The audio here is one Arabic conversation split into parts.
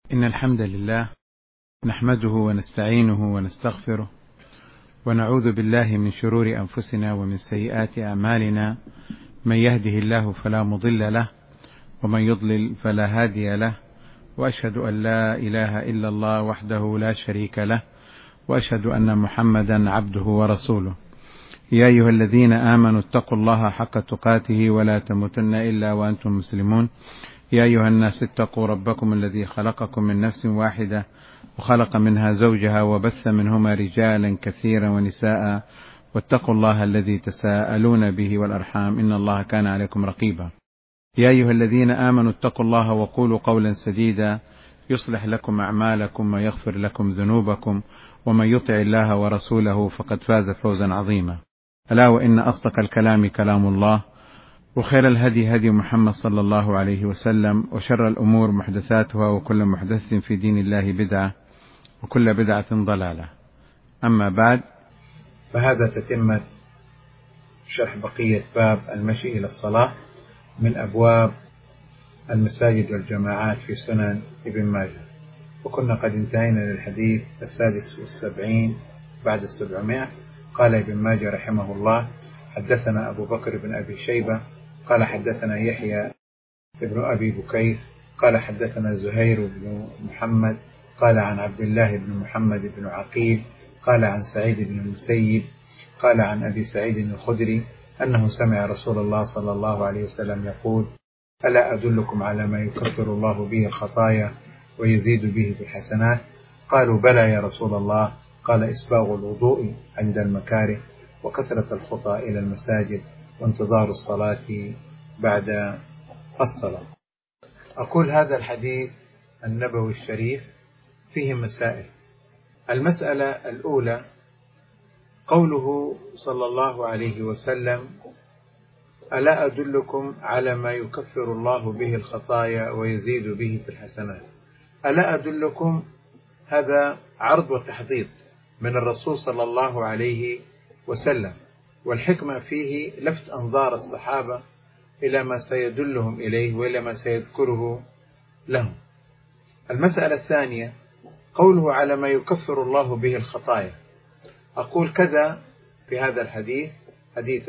إن الحمد لله نحمده ونستعينه ونستغفره ونعوذ بالله من شرور أنفسنا ومن سيئات أعمالنا، من يهده الله فلا مضل له ومن يضلل فلا هادي له، وأشهد أن لا إله إلا الله وحده لا شريك له، وأشهد أن محمدا عبده ورسوله. يا أيها الذين آمنوا اتقوا الله حق تقاته ولا تموتن إلا وأنتم مسلمون. يا أيها الناس اتقوا ربكم الذي خلقكم من نفس واحدة وخلق منها زوجها وبث منهما رجالا كثيرا ونساء، واتقوا الله الذي تساءلون به والأرحام إن الله كان عليكم رقيبا. يا أيها الذين آمنوا اتقوا الله وقولوا قولا سديدا يصلح لكم أعمالكم ويغفر لكم ذنوبكم، ومن يطع الله ورسوله فقد فاز فوزا عظيما. ألا وإن أصدق الكلام كلام الله، وخير الهدي هدي محمد صلى الله عليه وسلم، وشر الأمور محدثاتها، وكل محدث في دين الله بدعة، وكل بدعة ضلالة. أما بعد، فهذا تتمة شرح بقية باب المشي إلى الصلاة من أبواب المساجد والجماعات في سنن ابن ماجه، وكنا قد انتهينا للحديث 76 بعد 700. قال ابن ماجه رحمه الله: حدثنا أبو بكر بن أبي شيبة قال حدثنا يحيى بن أبي بكير قال حدثنا زهير بن محمد قال عن عبد الله بن محمد بن عقيل قال عن سعيد بن المسيب قال عن أبي سعيد الخدري أنه سمع رسول الله صلى الله عليه وسلم يقول: ألا أدلكم على ما يكفر الله به الخطايا ويزيد به بالحسنات؟ قالوا: بلى يا رسول الله. قال: إسباغ الوضوء عند المكاره، وكثرة الخطى إلى المساجد، وانتظار الصلاة بعد الصلاة. أقول هذا الحديث النبوي الشريف فيه مسائل. المسألة الأولى: قوله صلى الله عليه وسلم: ألا أدلكم على ما يكفر الله به الخطايا ويزيد به في الحسنات. ألا أدلكم، هذا عرض وتحضيض من الرسول صلى الله عليه وسلم، والحكمة فيه لفت أنظار الصحابة إلى ما سيدلهم إليه وإلى ما سيذكره لهم. المسألة الثانية: قوله على ما يكفر الله به الخطايا. أقول كذا في هذا الحديث، حديث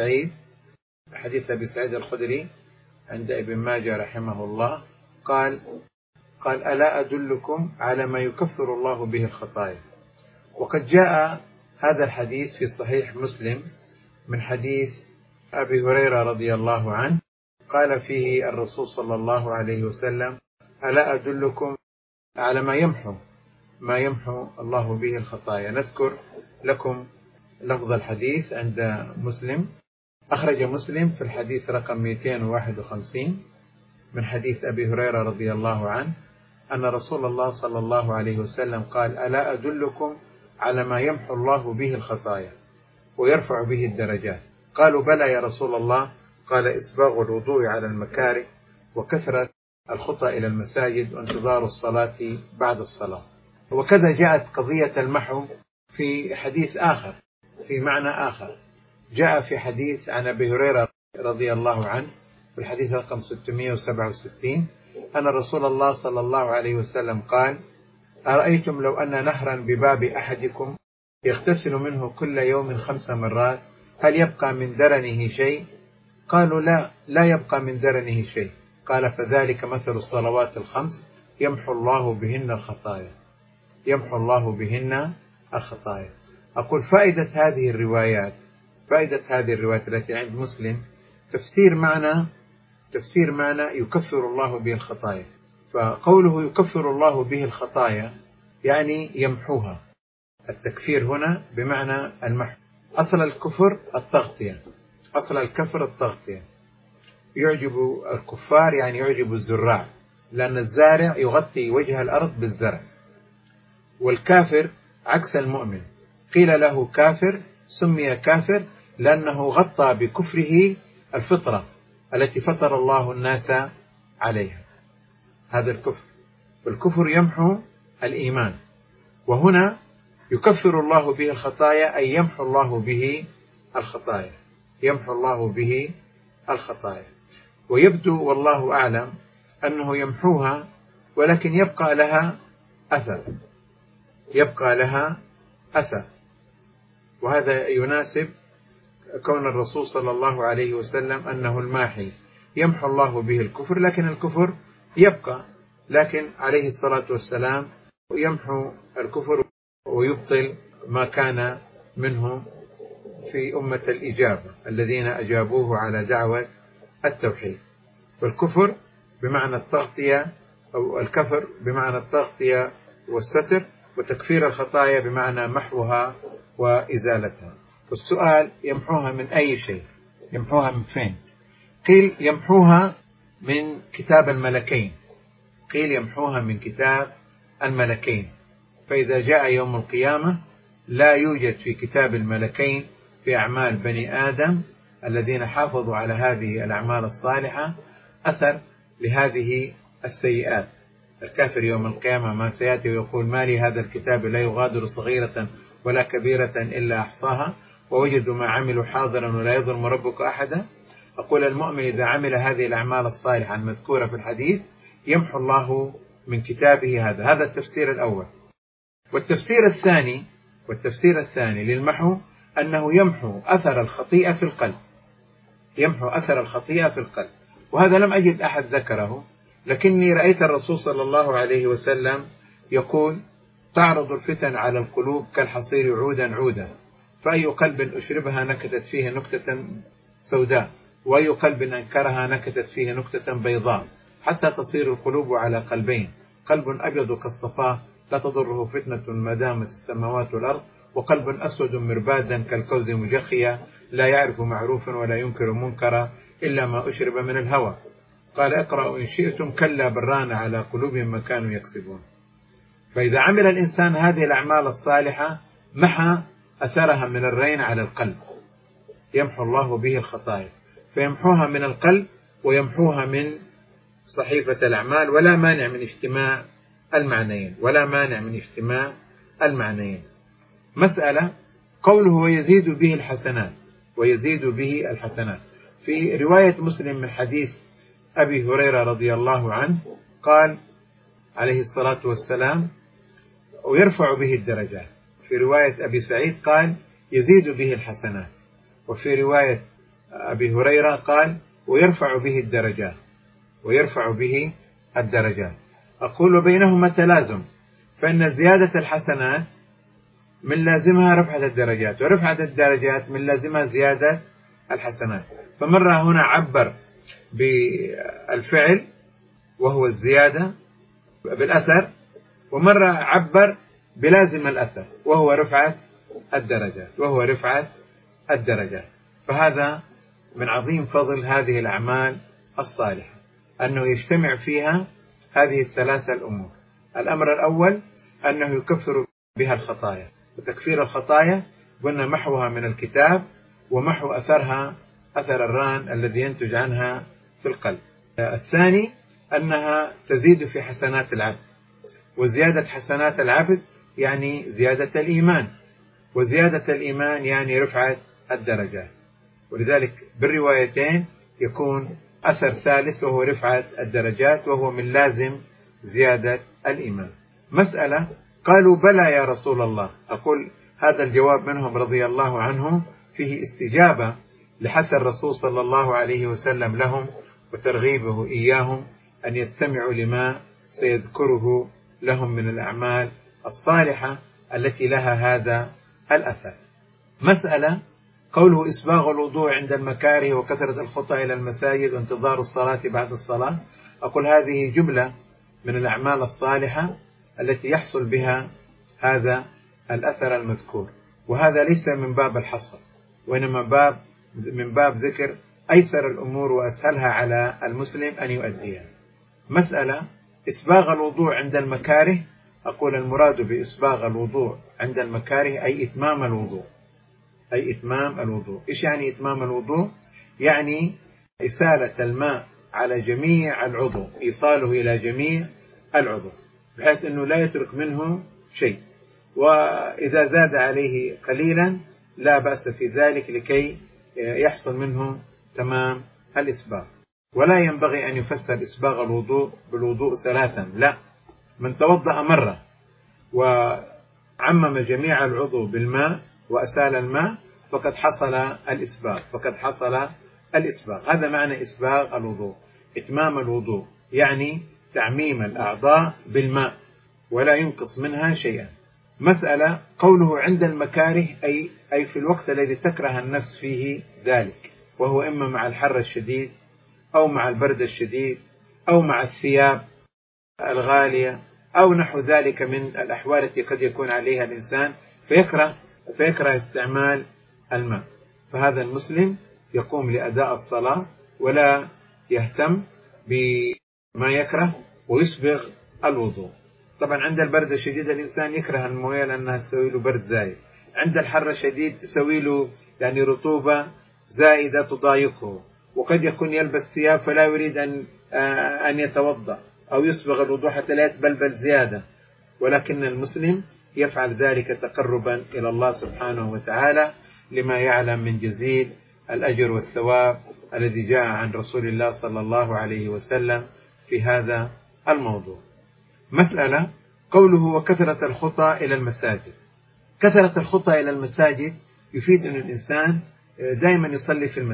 أبي سعيد الخدري عند ابن ماجه رحمه الله، قال: ألا أدلكم على ما يكفر الله به الخطايا. وقد جاء هذا الحديث في صحيح مسلم من حديث أبي هريرة رضي الله عنه، قال فيه الرسول صلى الله عليه وسلم: ألا أدلكم على ما يمحو الله به الخطايا. نذكر لكم لفظ الحديث عند مسلم. أخرج مسلم في الحديث رقم 251 من حديث أبي هريرة رضي الله عنه أن رسول الله صلى الله عليه وسلم قال: ألا أدلكم على ما يمحو الله به الخطايا ويرفع به الدرجات؟ قالوا: بلى يا رسول الله. قال: إسباغ الوضوء على المكاره، وكثرة الخطى إلى المساجد، وانتظار الصلاة بعد الصلاة. وكذا جاءت قضية المحو في حديث آخر، في معنى آخر. جاء في حديث عن أبي هريرة رضي الله عنه في الحديث رقم 667 أن رسول الله صلى الله عليه وسلم قال: أرأيتم لو أن نهرا بباب أحدكم يغتسل منه كل يوم 5 مرات، هل يبقى من درنه شيء؟ قالوا: لا يبقى من درنه شيء. قال: فذلك مثل الصلوات ال5 يمحو الله بهن الخطايا. أقول فائدة هذه الروايات التي عند مسلم تفسير معنى يكفر الله به الخطايا. فقوله يكفر الله به الخطايا يعني يمحوها. التكفير هنا بمعنى المحو. أصل الكفر التغطية. يعجب الكفار يعني يعجب الزراع، لأن الزارع يغطي وجه الأرض بالزرع. والكافر عكس المؤمن، قيل له كافر، سمي كافر لأنه غطى بكفره الفطرة التي فطر الله الناس عليها. هذا الكفر. فالكفر يمحو الإيمان، وهنا يكفر الله به الخطايا أي يمحو الله به الخطايا. ويبدو والله أعلم أنه يمحوها ولكن يبقى لها أثر. وهذا يناسب كون الرسول صلى الله عليه وسلم أنه الماحي، يمحو الله به الكفر، لكن الكفر يبقى، لكن عليه الصلاة والسلام يمحو الكفر ويبطل ما كان منه في أمة الإجابة الذين أجابوه على دعوة التوحيد. والكفر بمعنى التغطية، أو الكفر بمعنى التغطية والستر، وتكفير الخطايا بمعنى محوها وإزالتها. والسؤال يمحوها من أي شيء؟ يمحوها من فين؟ قيل يمحوها من كتاب الملكين، قيل يمحوها من كتاب الملكين. فإذا جاء يوم القيامة لا يوجد في كتاب الملكين في أعمال بني آدم الذين حافظوا على هذه الأعمال الصالحة أثر لهذه السيئات. الكافر يوم القيامة ما سيأتي ويقول: ما لي هذا الكتاب لا يغادر صغيرة ولا كبيرة إلا أحصاها ووجدوا ما عملوا حاضرا ولا يظلم ربك أحدا. أقول المؤمن إذا عمل هذه الأعمال الصالحة المذكورة في الحديث يمحو الله من كتابه هذا التفسير الأول. والتفسير الثاني للمحو أنه يمحو أثر الخطيئة في القلب، يمحو أثر الخطيئة في القلب. وهذا لم أجد أحد ذكره، لكني رأيت الرسول صلى الله عليه وسلم يقول: تعرض الفتن على القلوب كالحصير عودا عودا، فأي قلب أشربها نكتت فيه نكتة سوداء، وأي قلب أنكرها نكتت فيه نكتة بيضاء، حتى تصير القلوب على قلبين: قلب أبيض كالصفاء لا تضره فتنة ما دامت السماوات والأرض، وقلب أسود مربادا كالكوز مجخيا لا يعرف معروفا ولا ينكر منكرا إلا ما أشرب من الهوى. قال: اقرأوا إن شئتم كلا بران على قلوبهم ما كانوا يكسبون. فإذا عمل الإنسان هذه الأعمال الصالحة محى أثرها من الرين على القلب، يمحو الله به الخطايا، فيمحوها من القلب ويمحوها من صحيفة الأعمال، ولا مانع من اجتماع المعنيين. مسألة قوله ويزيد به الحسنات، في رواية مسلم من حديث أبي هريرة رضي الله عنه قال عليه الصلاة والسلام: ويرفع به الدرجات. في رواية أبي سعيد قال: يزيد به الحسنات. وفي رواية أبي هريرة قال: ويرفع به الدرجات. أقول بينهما تلازم، فإن زيادة الحسنات من لازمها رفعة الدرجات، ورفعة الدرجات من لازمها زيادة الحسنات. فمرة هنا عبر بالفعل وهو الزيادة بالأثر، ومرة عبر بلازم الأثر وهو رفعة الدرجات. فهذا من عظيم فضل هذه الأعمال الصالحة أنه يجتمع فيها هذه الثلاثة الأمور. الأمر الأول أنه يكفر بها الخطايا، وتكفير الخطايا قلنا محوها من الكتاب، ومحو أثرها أثر الران الذي ينتج عنها في القلب. الثاني أنها تزيد في حسنات العبد، وزيادة حسنات العبد يعني زيادة الإيمان، وزيادة الإيمان يعني رفعة الدرجات. ولذلك بالروايتين يكون أثر ثالث وهو رفعة الدرجات، وهو من لازم زيادة الإيمان. مسألة قالوا: بلى يا رسول الله. أقول هذا الجواب منهم رضي الله عنهم فيه استجابة لحث الرسول صلى الله عليه وسلم لهم وترغيبه إياهم أن يستمعوا لما سيذكره لهم من الأعمال الصالحة التي لها هذا الأثر. مسألة قوله إسباغ الوضوء عند المكاره وكثرة الخطى إلى المساجد وانتظار الصلاة بعد الصلاة. أقول هذه جملة من الأعمال الصالحة التي يحصل بها هذا الأثر المذكور، وهذا ليس من باب الحصر، وإنما من باب ذكر أيسر الأمور وأسهلها على المسلم أن يؤديها. مسألة إسباغ الوضوء عند المكاره. أقول المراد بإسباغ الوضوء عند المكاره أي إتمام الوضوء. إيش يعني إتمام الوضوء؟ يعني إسالة الماء على جميع العضو، إيصاله إلى جميع العضو بحيث أنه لا يترك منه شيء، وإذا زاد عليه قليلا لا بأس في ذلك لكي يحصل منه تمام الإسباغ. ولا ينبغي أن يفسر إسباغ الوضوء بالوضوء ثلاثا، لا، من توضأ مرة وعمم جميع العضو بالماء وأسال الماء فقد حصل الإسباغ. هذا معنى إسباغ الوضوء، إتمام الوضوء، يعني تعميم الأعضاء بالماء ولا ينقص منها شيئا. مسألة قوله عند المكاره، أي في الوقت الذي تكره النفس فيه ذلك، وهو إما مع الحر الشديد أو مع البرد الشديد أو مع الثياب الغالية أو نحو ذلك من الأحوال التي قد يكون عليها الإنسان فيكره استعمال الماء. فهذا المسلم يقوم لأداء الصلاة ولا يهتم بما يكره ويسبغ الوضوء. طبعا عند البرد الشديد الإنسان يكره الموية لأنها تسوي له برد زايد، عند الحر الشديد تسوي له يعني رطوبة زائدة تضايقه، وقد يكون يلبس ثياب فلا يريد أن يتوضأ أو يسبغ الوضوء حتى لا يتبلبل زيادة، ولكن المسلم يفعل ذلك تقربا إلى الله سبحانه وتعالى لما يعلم من جزيل الأجر والثواب الذي جاء عن رسول الله صلى الله عليه وسلم في هذا الموضوع. مسألة قوله وكثرة الخطى إلى المساجد. كثرة الخطى إلى المساجد يفيد أن الإنسان دائما يصلي في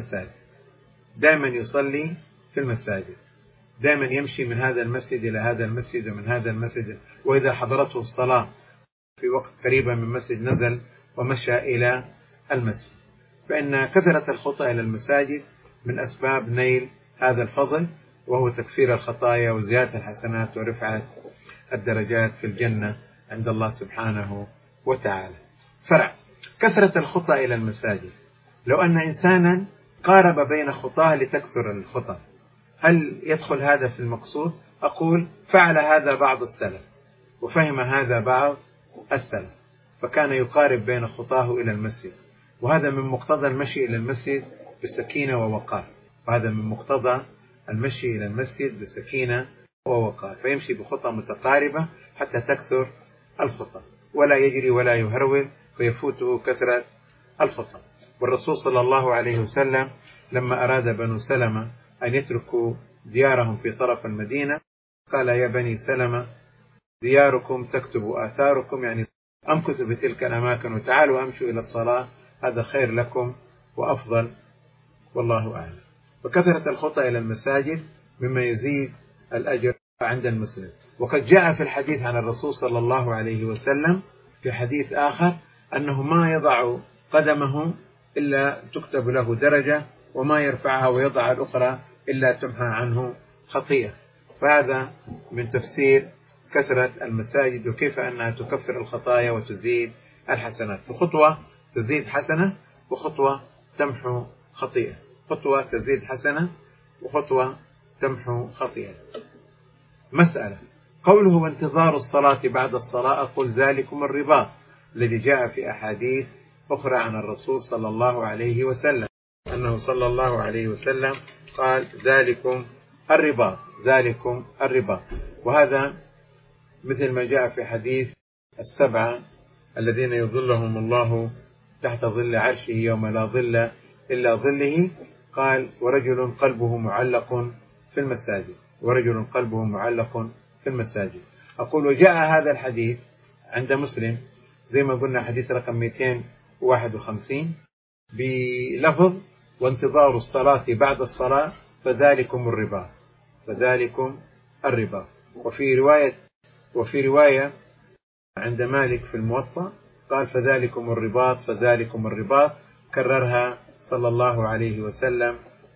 المساجد، دائما يمشي من هذا المسجد إلى هذا المسجد ومن هذا المسجد، وإذا حضرته الصلاة في وقت قريبا من مسجد نزل ومشى إلى المسجد، فإن كثرة الخطى إلى المساجد من أسباب نيل هذا الفضل، وهو تكفير الخطايا وزيادة الحسنات ورفعة الدرجات في الجنة عند الله سبحانه وتعالى. فرع كثرة الخطى إلى المساجد، لو أن إنسانا قارب بين خطاه لتكثر الخطى، هل يدخل هذا في المقصود؟ أقول فعل هذا بعض السلف وفهم هذا بعض السلف، فكان يقارب بين خطاه إلى المسجد، وهذا من مقتضى المشي إلى المسجد بالسكينة ووقار، فيمشي بخطى متقاربة حتى تكثر الخطى، ولا يجري ولا يهرول فيفوته كثرة الخطى. والرسول صلى الله عليه وسلم لما أراد بنو سلمة أن يتركوا ديارهم في طرف المدينة قال يا بني سلمة دياركم تكتب آثاركم، يعني أمكثوا بتلك الأماكن وتعالوا أمشوا إلى الصلاة، هذا خير لكم وأفضل، والله أعلم. وكثرة الخطى إلى المساجد مما يزيد الأجر عند المسلم. وقد جاء في الحديث عن الرسول صلى الله عليه وسلم في حديث آخر أنه ما يضع قدمه إلا تكتب له درجة، وما يرفعها ويضع الأخرى إلا تمحى عنه خطيئة. فهذا من تفسير كثرة المساجد وكيف أنها تكفر الخطايا وتزيد الحسنات. فخطوة تزيد حسنة وخطوة تمحو خطيئة، خطوة تزيد حسنة وخطوة تمحو خطيئة. مسألة قوله وانتظار الصلاة بعد الصلاة، أقول ذلكم الرباط الذي جاء في أحاديث أخرى عن الرسول صلى الله عليه وسلم أنه صلى الله عليه وسلم قال ذلكم الرباط، وهذا مثل ما جاء في حديث السبعة الذين يظلهم الله تحت ظل عرشه يوم لا ظل إلا ظله، قال ورجل قلبه معلق في المساجد. أقول وجاء هذا الحديث عند مسلم زي ما قلنا حديث رقم 251 بلفظ وانتظار الصلاة بعد الصلاة فذلكم الرباط. وفي رواية عند مالك في الموطأ قال فذلكم الرباط، كررها صلى الله عليه وسلم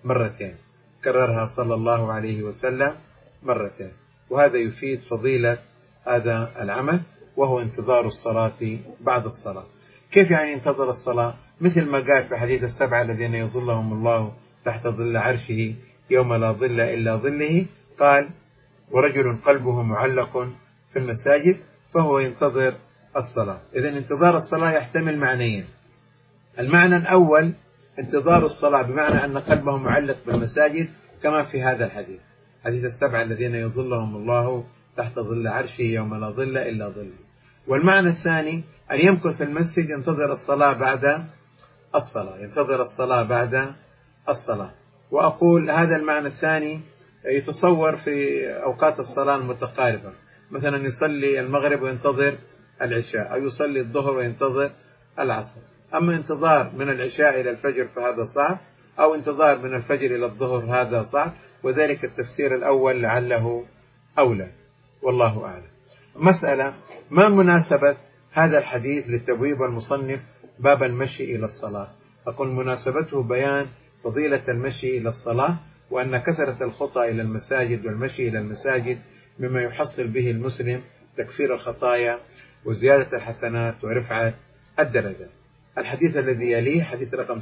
مرتين، وهذا يفيد فضيلة هذا العمل وهو انتظار الصلاة بعد الصلاة. كيف يعني انتظر الصلاة؟ مثل ما قال في حديث السبعة الذين يظلهم الله تحت ظل عرشه يوم لا ظل إلا ظله، قال ورجل قلبه معلق في المساجد فهو ينتظر الصلاة. إذن انتظار الصلاة يحتمل معنيين. المعنى الأول انتظار الصلاة بمعنى أن قلبه معلق بالمساجد كما في هذا الحديث، حديث السبعة الذين يظلهم الله تحت ظل عرشه يوم لا ظل إلا ظله. والمعنى الثاني أن يمكث في المسجد ينتظر الصلاة بعد الصلاة، وأقول هذا المعنى الثاني يتصور في أوقات الصلاة المتقاربة، مثلا يصلي المغرب وينتظر العشاء، أو يصلي الظهر وينتظر العصر. أما انتظار من العشاء إلى الفجر فهذا صعب، أو انتظار من الفجر إلى الظهر هذا صعب، وذلك التفسير الأول لعله أولى، والله أعلم. مسألة: ما مناسبة هذا الحديث لتبويب المصنف باب المشي إلى الصلاة؟ أقول مناسبته بيان فضيلة المشي إلى الصلاة، وأن كثرة الخطى إلى المساجد والمشي إلى المساجد مما يحصل به المسلم تكفير الخطايا وزيادة الحسنات ورفعة الدرجات. الحديث الذي يليه حديث رقم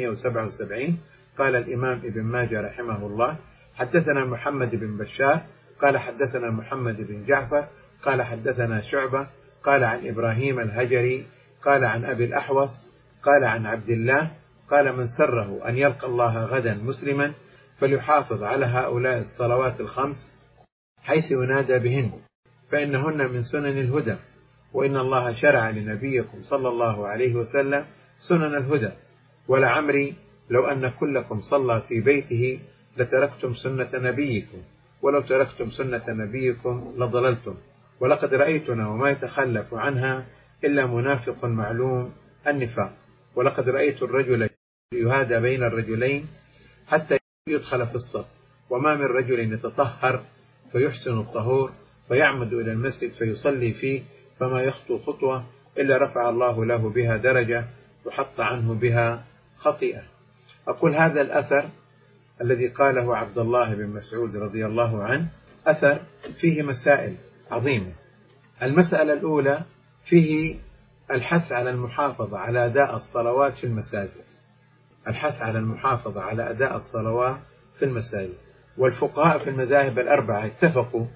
777. قال الإمام ابن ماجه رحمه الله: حدثنا محمد بن بشار قال حدثنا محمد بن جعفر قال حدثنا شعبة قال عن إبراهيم الهجري قال عن أبي الأحوص قال عن عبد الله قال: من سره أن يلقى الله غدا مسلما فليحافظ على هؤلاء الصلوات الخمس حيث ينادى بهن، فإنهن من سنن الهدى، وإن الله شرع لنبيكم صلى الله عليه وسلم سنن الهدى، ولعمري لو أن كلكم صلى في بيته لتركتم سنة نبيكم، ولو تركتم سنة نبيكم لضللتم، ولقد رأيتنا وما يتخلف عنها إلا منافق معلوم النفاق، ولقد رأيت الرجل يهادى بين الرجلين حتى يدخل في الصف، وما من رجل يتطهر فيحسن الطهور فيعمد إلى المسجد فيصلي فيه فما يخطو خطوة إلا رفع الله له بها درجة وحط عنه بها خطيئة. أقول هذا الأثر الذي قاله عبد الله بن مسعود رضي الله عنه أثر فيه مسائل عظيمة. المسألة الأولى فيه الحث على المحافظة على أداء الصلوات في المساجد، الحث على المحافظة على أداء الصلوات في المساجد. والفقهاء في المذاهب الأربعة اتفقوا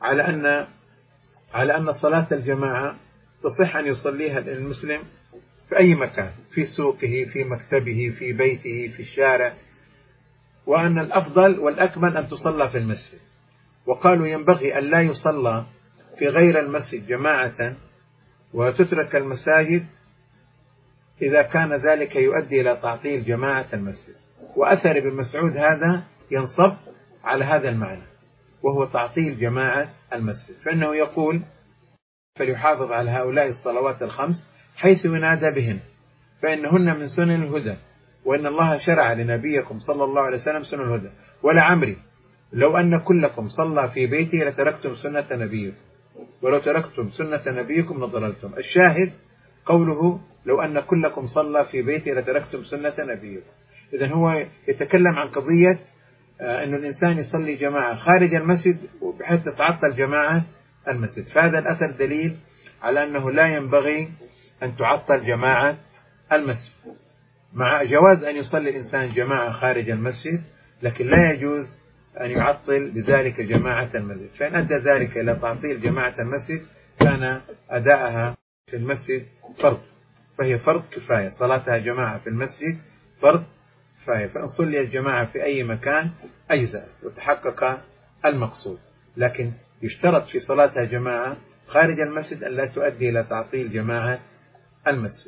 على أن صلاة الجماعة تصح أن يصليها المسلم في أي مكان، في سوقه، في مكتبه، في بيته، في الشارع، وأن الأفضل والأكمل أن تصلى في المسجد. وقالوا ينبغي أن لا يصلى في غير المسجد جماعة وتترك المساجد إذا كان ذلك يؤدي إلى تعطيل جماعة المسجد. وأثر ابن مسعود هذا ينصب على هذا المعنى، وهو تعطيل جماعة المسجد، فإنه يقول: فليحافظ على هؤلاء الصلوات الخمس حيث ينادى بهن فإنهن من سنن الهدى، وإن الله شرع لنبيكم صلى الله عليه وسلم سنن الهدى، ولعمري لو أن كلكم صلى في بيته لتركتم سنة نبيكم، ولو تركتم سنة نبيكم لضللتم. الشاهد قوله: لو أن كلكم صلى في بيته لتركتم سنة نبيكم. إذن هو يتكلم عن قضية أن الإنسان يصلي جماعة خارج المسجد بحيث تتعطل جماعة المسجد. فهذا الأثر دليل على أنه لا ينبغي أن تعطل جماعة المسجد، مع جواز أن يصلي الإنسان جماعة خارج المسجد، لكن لا يجوز أن يعطل بذلك جماعة المسجد. فإن أدى ذلك إلى تعطيل جماعة المسجد كان أداءها في المسجد فرض، فهي فرض كفاية، صلاتها جماعة في المسجد فرض كفاية، فإن صلي الجماعة في أي مكان أجزاء وتحقق المقصود. لكن يشترط في صلاتها جماعة خارج المسجد أن لا تؤدي إلى تعطيل جماعة المسجد.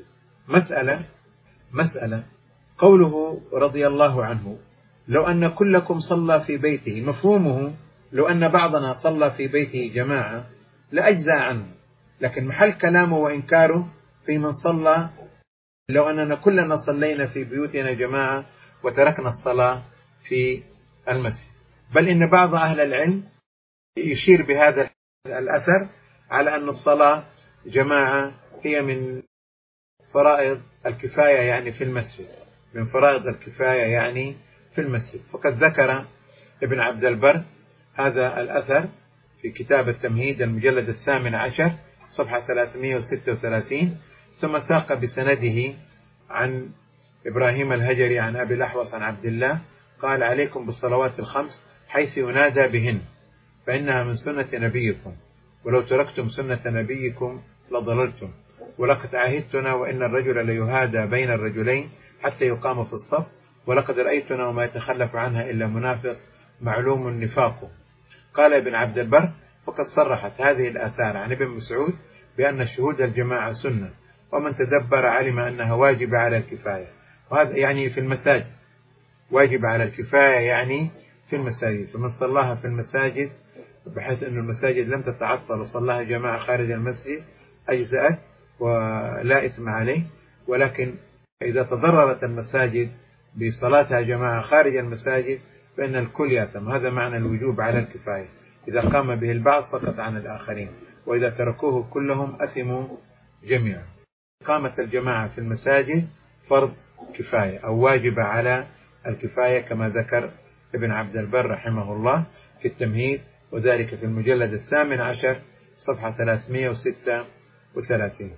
مسألة قوله رضي الله عنه: لو أن كلكم صلى في بيته، مفهومه لو أن بعضنا صلى في بيته جماعة لأجزاء عنه، لكن محل كلامه وإنكاره في من صلى لو أننا كلنا صلينا في بيوتنا جماعة وتركنا الصلاة في المسجد. بل إن بعض أهل العلم يشير بهذا الأثر على أن الصلاة جماعة هي من فرائض الكفاية، يعني في المسجد، من فرائض الكفاية يعني في المسجد. فقد ذكر ابن عبد البر هذا الأثر في كتاب التمهيد المجلد 18 صفحة 336، ثم ساق بسنده عن إبراهيم الهجري عن أبي الأحوص عن عبد الله قال: عليكم بالصلوات الخمس حيث ينادى بهن فإنها من سنة نبيكم، ولو تركتم سنة نبيكم لضللتم، ولقد عهدتنا وإن الرجل ليهادى بين الرجلين حتى يقام في الصف، ولقد رأيتنا وما يتخلف عنها إلا منافق معلوم النفاق. قال ابن عبد البر: فقد صرحت هذه الآثار عن ابن مسعود بأن شهود الجماعة سنة، ومن تدبر علم أنها واجبة على الكفاية، وهذا يعني في المساجد. واجب على الكفاية يعني في المساجد، فمن صلاها في المساجد بحيث أن المساجد لم تتعطل وصلاها جماعة خارج المسجد أجزأت ولا إثم عليه. ولكن إذا تضررت المساجد بصلاتها جماعة خارج المساجد فإن الكل يأثم. هذا معنى الوجوب على الكفاية، إذا قام به البعض سقط عن الآخرين، وإذا تركوه كلهم أثموا جميعا. إقامة الجماعة في المساجد فرض كفاية أو واجب على الكفاية كما ذكر ابن عبد البر رحمه الله في التمهيد، وذلك في المجلد 18 صفحة 336.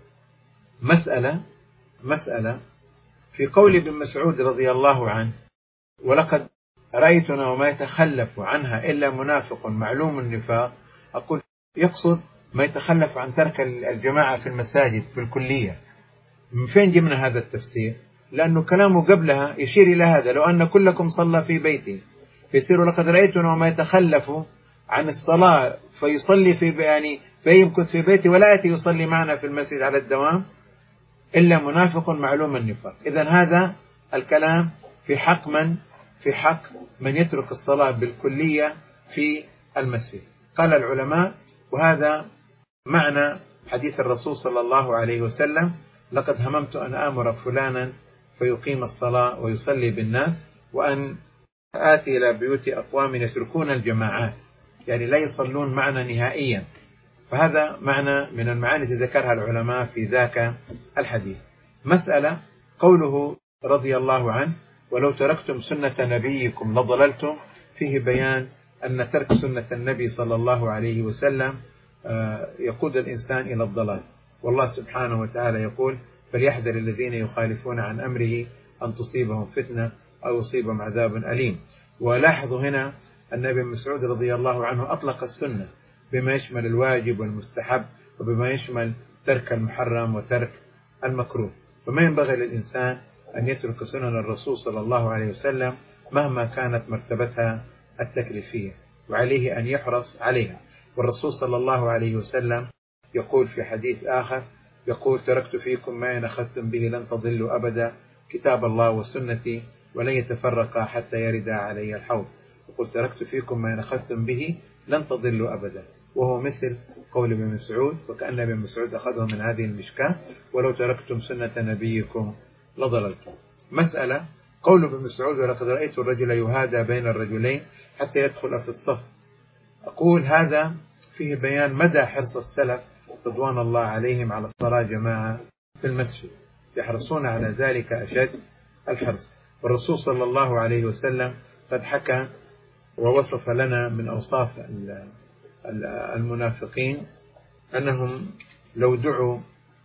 مسألة في قول ابن مسعود رضي الله عنه: ولقد رأيتنا وما يتخلف عنها إلا منافق معلوم النفاق. أقول يقصد ما يتخلف عن ترك الجماعة في المساجد في الكلية. من فين جبنا هذا التفسير؟ لأنه كلامه قبلها يشير إلى هذا: لو أن كلكم صلى في بيتي، فيصير لقد رأيتنا وما يتخلف عن الصلاة فيصلي فيمكث في بيتي ولا يأتي يصلي معنا في المسجد على الدوام إلا منافق معلوم النفاق. إذن هذا الكلام في حق من يترك الصلاة بالكلية في المسجد. قال العلماء: وهذا معنى حديث الرسول صلى الله عليه وسلم: لقد هممت أن آمر فلانا فيقيم الصلاة ويصلي بالناس، وأن آتي إلى بيوت أقوام يتركون الجماعات، يعني لا يصلون معنا نهائيا. فهذا معنى من المعاني التي ذكرها العلماء في ذاك الحديث. مسألة قوله رضي الله عنه: ولو تركتم سنة نبيكم لضللتم، فيه بيان أن ترك سنة النبي صلى الله عليه وسلم يقود الإنسان إلى الضلال. والله سبحانه وتعالى يقول: فليحذر الذين يخالفون عن أمره أن تصيبهم فتنة أو يصيبهم عذاب أليم. ولاحظوا هنا أن ابن مسعود رضي الله عنه أطلق السنة بما يشمل الواجب والمستحب، وبما يشمل ترك المحرم وترك المكروه. فما ينبغي للإنسان أن يترك سنن الرسول صلى الله عليه وسلم مهما كانت مرتبتها التكليفية، وعليه أن يحرص عليها. والرسول صلى الله عليه وسلم يقول في حديث آخر، يقول: تركت فيكم ما إن أخذتم به لن تضلوا أبدا، كتاب الله وسنتي، ولن يتفرقا حتى يرد علي الحوض. يقول: تركت فيكم ما إن أخذتم به لن تضلوا أبدا، وهو مثل قول ابن مسعود، وكأن ابن مسعود أخذه من هذه المشكاة: ولو تركتم سنة نبيكم لضللتم. مسألة قول ابن مسعود: ولقد رأيت الرجل يهادى بين الرجلين حتى يدخل في الصف. أقول هذا فيه بيان مدى حرص السلف رضوان الله عليهم على الصلاة جماعة في المسجد، يحرصون على ذلك أشد الحرص. والرسول صلى الله عليه وسلم قد حكى ووصف لنا من أوصاف المنافقين أنهم لو دعوا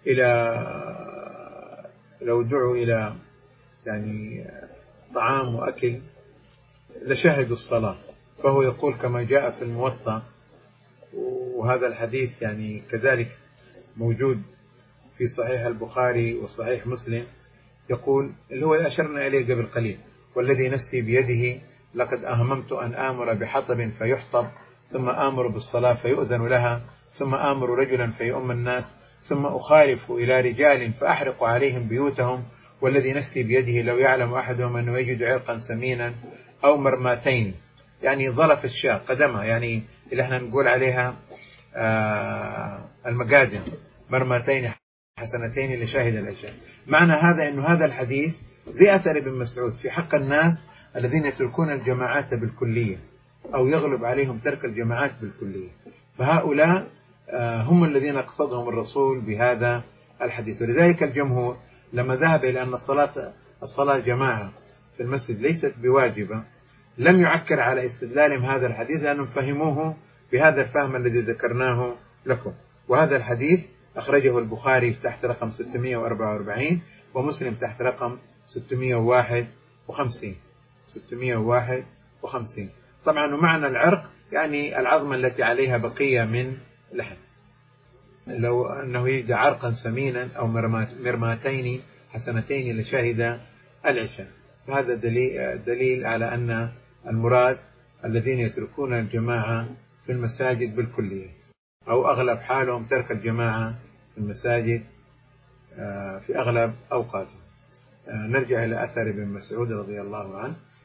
إلى يعني طعام وأكل لشهدوا الصلاة. فهو يقول كما جاء في الموطأ، وهذا الحديث يعني كذلك موجود في صحيح البخاري وصحيح مسلم، يقول اللي هو أشرنا إليه قبل قليل: والذي نفسي بيده لقد أهممت أن آمر بحطب فيحطب، ثم آمر بالصلاة فيؤذن لها، ثم آمر رجلا فيؤم الناس، ثم أخالف إلى رجال فأحرق عليهم بيوتهم، والذي نفسي بيده لو يعلم أحدهم أنه يجد عرقا سمينا أو مرماتين، يعني ظلف الشاة قدمها، يعني اللي احنا نقول عليها المقادم، مرماتين حسنتين لشاهد العشاء. معنى هذا أنه هذا الحديث زي أثر ابن مسعود في حق الناس الذين يتركون الجماعات بالكلية أو يغلب عليهم ترك الجماعات بالكلية. فهؤلاء هم الذين قصدهم الرسول بهذا الحديث. ولذلك الجمهور لما ذهب إلى أن الصلاة جماعة في المسجد ليست بواجبة لم يعكر على استدلالهم هذا الحديث، لأنهم فهموه بهذا الفهم الذي ذكرناه لكم. وهذا الحديث أخرجه البخاري تحت رقم 644 ومسلم تحت رقم 651. طبعا ومعنى العرق يعني العظمة التي عليها بقية من لحم، لو أنه يجد عرقا سمينا أو مرماتين حسنتين لشاهد العشاء. فهذا دليل على أن المراد الذين يتركون الجماعة في المساجد بالكلية أو أغلب حالهم ترك الجماعة في المساجد في أغلب أوقاتهم. نرجع إلى أثر ابن مسعود رضي الله عنه.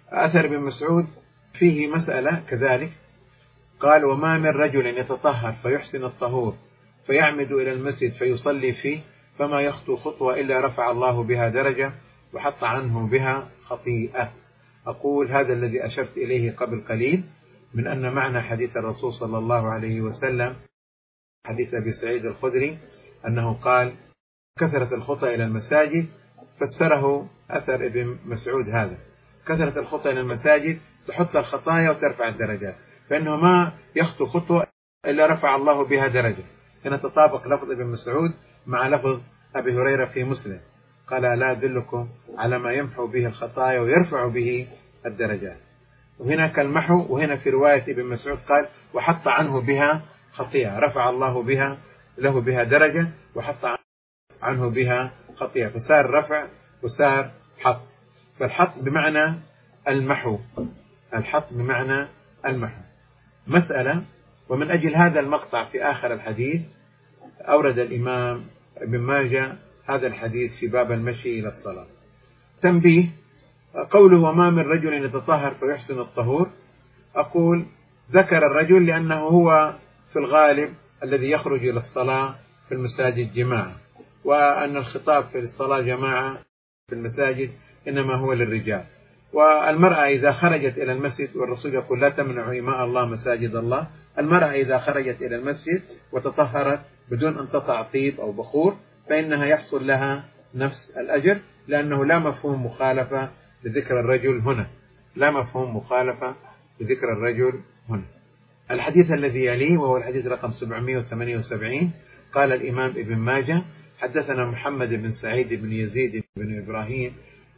أثر ابن مسعود فيه مسألة كذلك، قال: وما من رجل يتطهر فيحسن الطهور فيعمد إلى المسجد فيصلي فيه فما يخطو خطوة إلا رفع الله بها درجة وحط عنه بها خطيئة. أقول هذا الذي أشرت إليه قبل قليل من أن معنى حديث الرسول صلى الله عليه وسلم، حديث أبي سعيد الخدري، أنه قال: كثرة الخطى إلى المساجد، فسره أثر ابن مسعود هذا: كثرة الخطى إلى المساجد تحط الخطايا وترفع الدرجات، فإنه ما يخطو خطوة إلا رفع الله بها درجة. هنا تطابق لفظ ابن مسعود مع لفظ أبي هريرة في مسلم، قال: لا أدلكم على ما يمحو به الخطايا ويرفع به الدرجات. وهنا كالمحو، وهنا في رواية ابن مسعود قال: وحط عنه بها خطيئة، رفع الله بها له بها درجة وحط عنه بها خطيئة، فصار رفع وصار حط. فالحط بمعنى المحو، الحط بمعنى المحو. مسألة: ومن أجل هذا المقطع في آخر الحديث أورد الإمام ابن ماجه هذا الحديث في باب المشي إلى الصلاة. تنبيه: قوله وما من رجل يتطهر فيحسن الطهور، أقول ذكر الرجل لأنه هو في الغالب الذي يخرج إلى الصلاة في المساجد جماعة، وأن الخطاب في الصلاة جماعة في المساجد إنما هو للرجال. والمرأة إذا خرجت إلى المسجد، والرسول يقول: لا تمنعوا إماء الله مساجد الله، المرأة إذا خرجت إلى المسجد وتطهرت بدون أن تطع طيب أو بخور فإنها يحصل لها نفس الأجر، لأنه لا مفهوم مخالفة لذكر الرجل هنا، لا مفهوم مخالفة لذكر الرجل هنا. الحديث الذي يليه وهو الحديث رقم 778، قال الإمام ابن ماجه: حدثنا محمد بن سعيد بن يزيد بن إبراهيم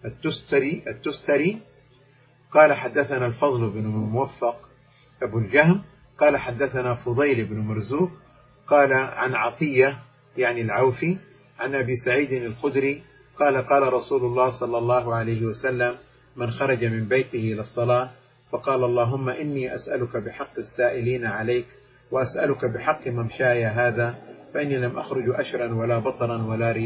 التستري قال حدثنا الفضل بن موفق أبو الجهم قال حدثنا فضيل بن مرزوق قال عن عطية يعني العوفي عن أبي سعيد الخدري قال: قال رسول الله صلى الله عليه وسلم: من خرج من بيته إلى الصلاة فقال: اللهم إني أسألك بحق السائلين عليك وأسألك بحق ممشاي هذا، فإني لم أخرج أشرا ولا بطرا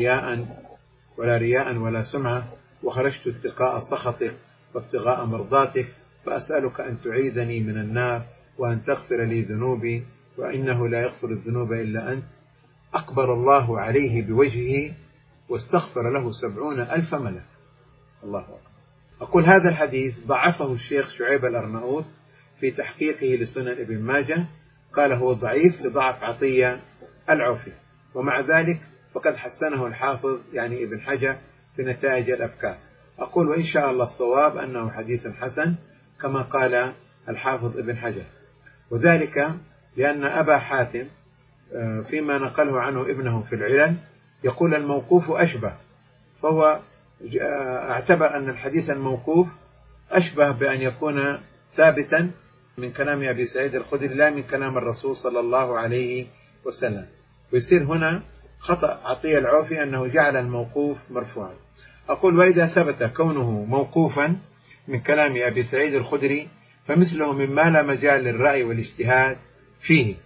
ولا رياء ولا سمعة، وخرجت اتقاء سخطك وابتغاء مرضاتك، فأسألك أن تعيذني من النار وأن تغفر لي ذنوبي، وإنه لا يغفر الذنوب إلا أنت. أقبل الله عليه بوجهه واستغفر له 70,000 ملك. الله أكبر. أقول هذا الحديث ضعفه الشيخ شعيب الأرناؤوط في تحقيقه لسنن ابن ماجه، قال هو ضعيف لضعف عطية العوفي، ومع ذلك فقد حسنه الحافظ يعني ابن حجر في نتائج الأفكار. أقول وإن شاء الله الصواب أنه حديث حسن كما قال الحافظ ابن حجر، وذلك لأن أبا حاتم فيما نقله عنه ابنه في العلل يقول الموقوف أشبه، فهو اعتبر أن الحديث الموقوف أشبه بأن يكون ثابتا من كلام أبي سعيد الخدري لا من كلام الرسول صلى الله عليه وسلم، ويصير هنا خطأ عطية العوفي أنه جعل الموقوف مرفوعا. أقول وإذا ثبت كونه موقوفا من كلام أبي سعيد الخدري فمثله مما لا مجال للرأي والاجتهاد فيه،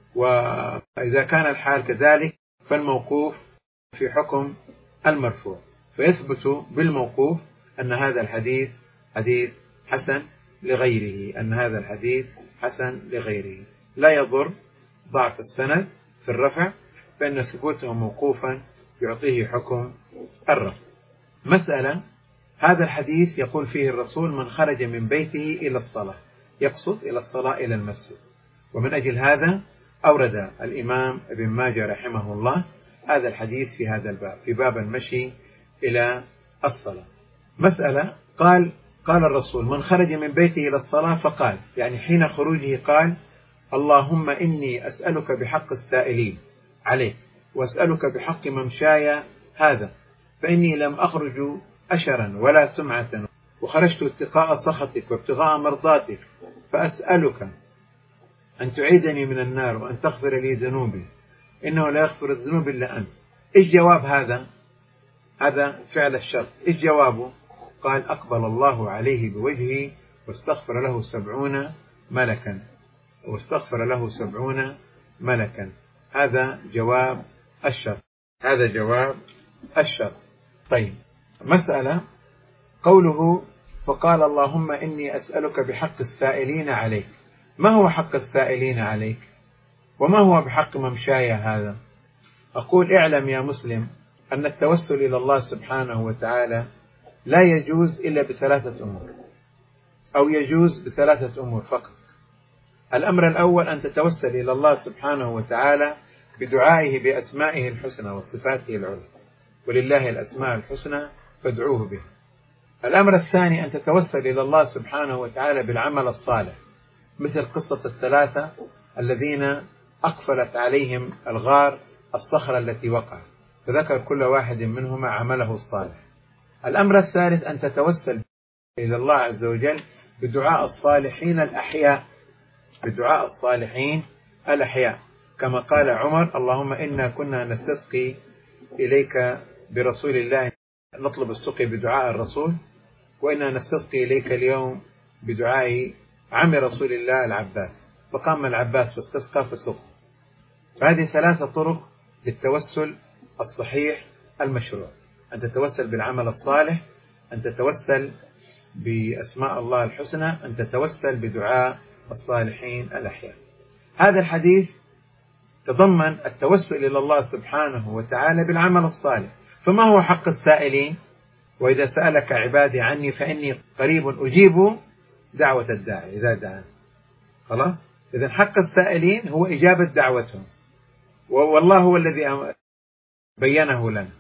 وإذا كان الحال كذلك فالموقوف في حكم المرفوع، فيثبت بالموقوف أن هذا الحديث حديث حسن لغيره، أن هذا الحديث حسن لغيره، لا يضر ضعف السند في الرفع، فإن ثبوته موقوفا يعطيه حكم الرفع. مسألة: هذا الحديث يقول فيه الرسول: من خرج من بيته إلى الصلاة، يقصد إلى الصلاة إلى المسجد، ومن أجل هذا أورد الإمام ابن ماجه رحمه الله هذا الحديث في هذا الباب، في باب المشي إلى الصلاة. مسألة: قال الرسول: من خرج من بيته إلى الصلاة فقال، يعني حين خروجه قال: اللهم إني أسألك بحق السائلين عليك وأسألك بحق ممشاي هذا، فإني لم أخرج أشرا ولا سمعة، وخرجت اتقاء سخطك وابتغاء مرضاتك، فأسألك أن تعيذني من النار وأن تغفر لي ذنوبي، إنه لا يغفر الذنوب إلا أنت. إيش جواب هذا فعل الشرط، إيش جوابه؟ قال: أقبل الله عليه بوجهه واستغفر له 70 ملكا، واستغفر له 70 ملكا. هذا جواب الشرط، هذا جواب الشرط. طيب، مسألة: قوله فقال اللهم إني أسألك بحق السائلين عليك. ما هو حق السائلين عليك؟ وما هو بحق ممشاي هذا؟ أقول اعلم يا مسلم أن التوسل إلى الله سبحانه وتعالى لا يجوز إلا بثلاثة أمور، أو يجوز بثلاثة أمور فقط. الأمر الأول أن تتوسل إلى الله سبحانه وتعالى بدعائه بأسمائه الحسنى وصفاته العلى، ولله الأسماء الحسنى فادعوه بها. الأمر الثاني أن تتوسل إلى الله سبحانه وتعالى بالعمل الصالح، مثل قصة الثلاثة الذين أقفلت عليهم الغار الصخرة التي وقعت، فذكر كل واحد منهما عمله الصالح. الأمر الثالث أن تتوسل إلى الله عز وجل بدعاء الصالحين الأحياء، بدعاء الصالحين الأحياء، كما قال عمر اللهم إنا كنا نستسقي إليك برسول الله، نطلب السقي بدعاء الرسول، وإنا نستسقي إليك اليوم بدعاء عم رسول الله العباس، فقام العباس فاستسقى فسقى. فهذه ثلاثة طرق للتوسل الصحيح المشروع: أن تتوسل بالعمل الصالح، أن تتوسل بأسماء الله الحسنى، أن تتوسل بدعاء الصالحين الأحياء. هذا الحديث تضمن التوسل إلى الله سبحانه وتعالى بالعمل الصالح. فما هو حق السائلين؟ وإذا سألك عبادي عني فإني قريب أجيب دعوة الداعي إذا دعان. خلاص؟ إذن حق السائلين هو إجابة دعوتهم، والله هو الذي بينه لنا.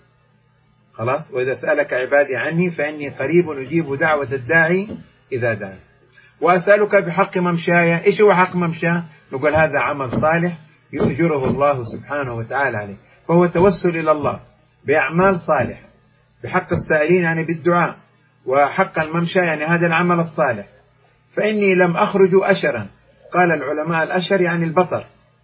خلاص؟ وإذا سألك عبادي عني فإني قريب أجيب دعوة الداعي إذا دعان. وأسألك بحق ممشاي. إيش هو حق ممشاه؟ نقول هذا عمل صالح يؤجره الله سبحانه وتعالى عليه، فهو توسل إلى الله بأعمال صالحة. بحق السائلين يعني بالدعاء، وحق الممشى يعني هذا العمل الصالح. فإني لم أخرج أشرا. قال العلماء الأشر يعني البطر،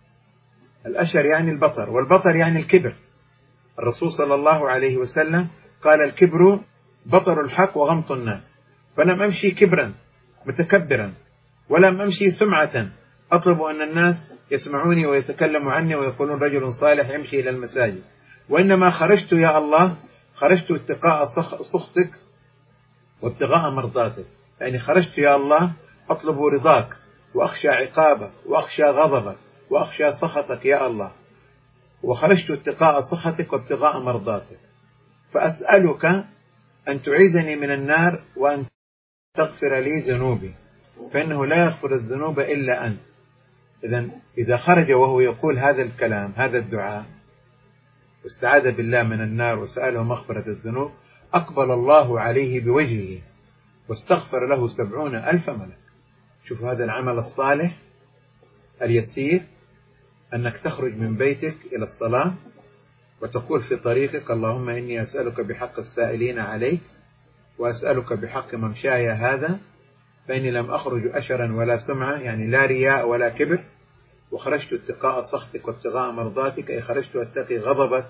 الأشر يعني البطر، والبطر يعني الكبر. الرسول صلى الله عليه وسلم قال الكبر بطر الحق وغمط الناس. فلم أمشي كبرا متكبرا، ولم أمشي سمعة أطلب أن الناس يسمعوني ويتكلموا عني ويقولون رجل صالح يمشي إلى المساجد، وإنما خرجت يا الله، خرجت اتقاء سخطك وابتغاء مرضاتك. يعني خرجت يا الله أطلب رضاك، وأخشى عقابك، وأخشى غضبك، وأخشى سخطك يا الله، وخرجت اتقاء سخطك وابتغاء مرضاتك. فأسألك أن تعيذني من النار، وأن تغفر لي ذنوبي، فإنه لا يغفر الذنوب إلا أنت. إذا خرج وهو يقول هذا الكلام، هذا الدعاء، واستعاذ بالله من النار وسأله مغفرة الذنوب، أقبل الله عليه بوجهه واستغفر له 70,000 ملك. شوفوا هذا العمل الصالح اليسير، أنك تخرج من بيتك إلى الصلاة وتقول في طريقك اللهم إني أسألك بحق السائلين عليك، وأسألك بحق ممشاي هذا، فإني لم أخرج أشرا ولا سمعة، يعني لا رياء ولا كبر، وخرجت اتقاء سخطك وابتغاء مرضاتك، أي خرجت أتقي غضبك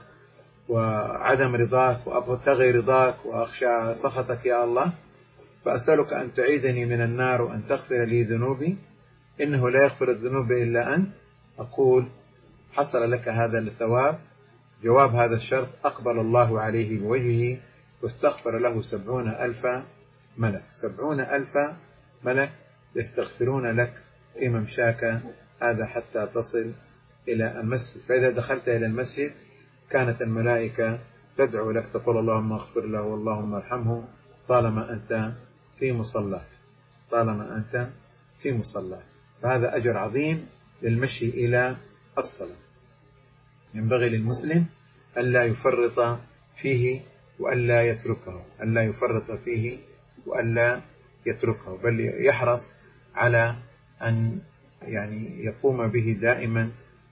وعدم رضاك، وأبتغي رضاك وأخشى سخطك يا الله. فأسألك أن تعيذني من النار، وأن تغفر لي ذنوبي، إنه لا يغفر الذنوب إلا أنت. أقول حصل لك هذا الثواب. جواب هذا الشرط أقبل الله عليه بوجهه واستغفر له 70,000 ملك. 70,000 ملك يستغفرون لك في ممشاك هذا حتى تصل إلى المسجد. فإذا دخلت إلى المسجد كانت الملائكة تدعو لك، تقول اللهم اغفر له واللهم ارحمه، طالما أنت في مصلى، طالما أنت في مصلى. فهذا أجر عظيم للمشي إلى الصلاة. ينبغي للمسلم ألا يفرط فيه وألا يتركه، ألا يفرط فيه وألا يتركه، بل يحرص على أن يقوم به دائما،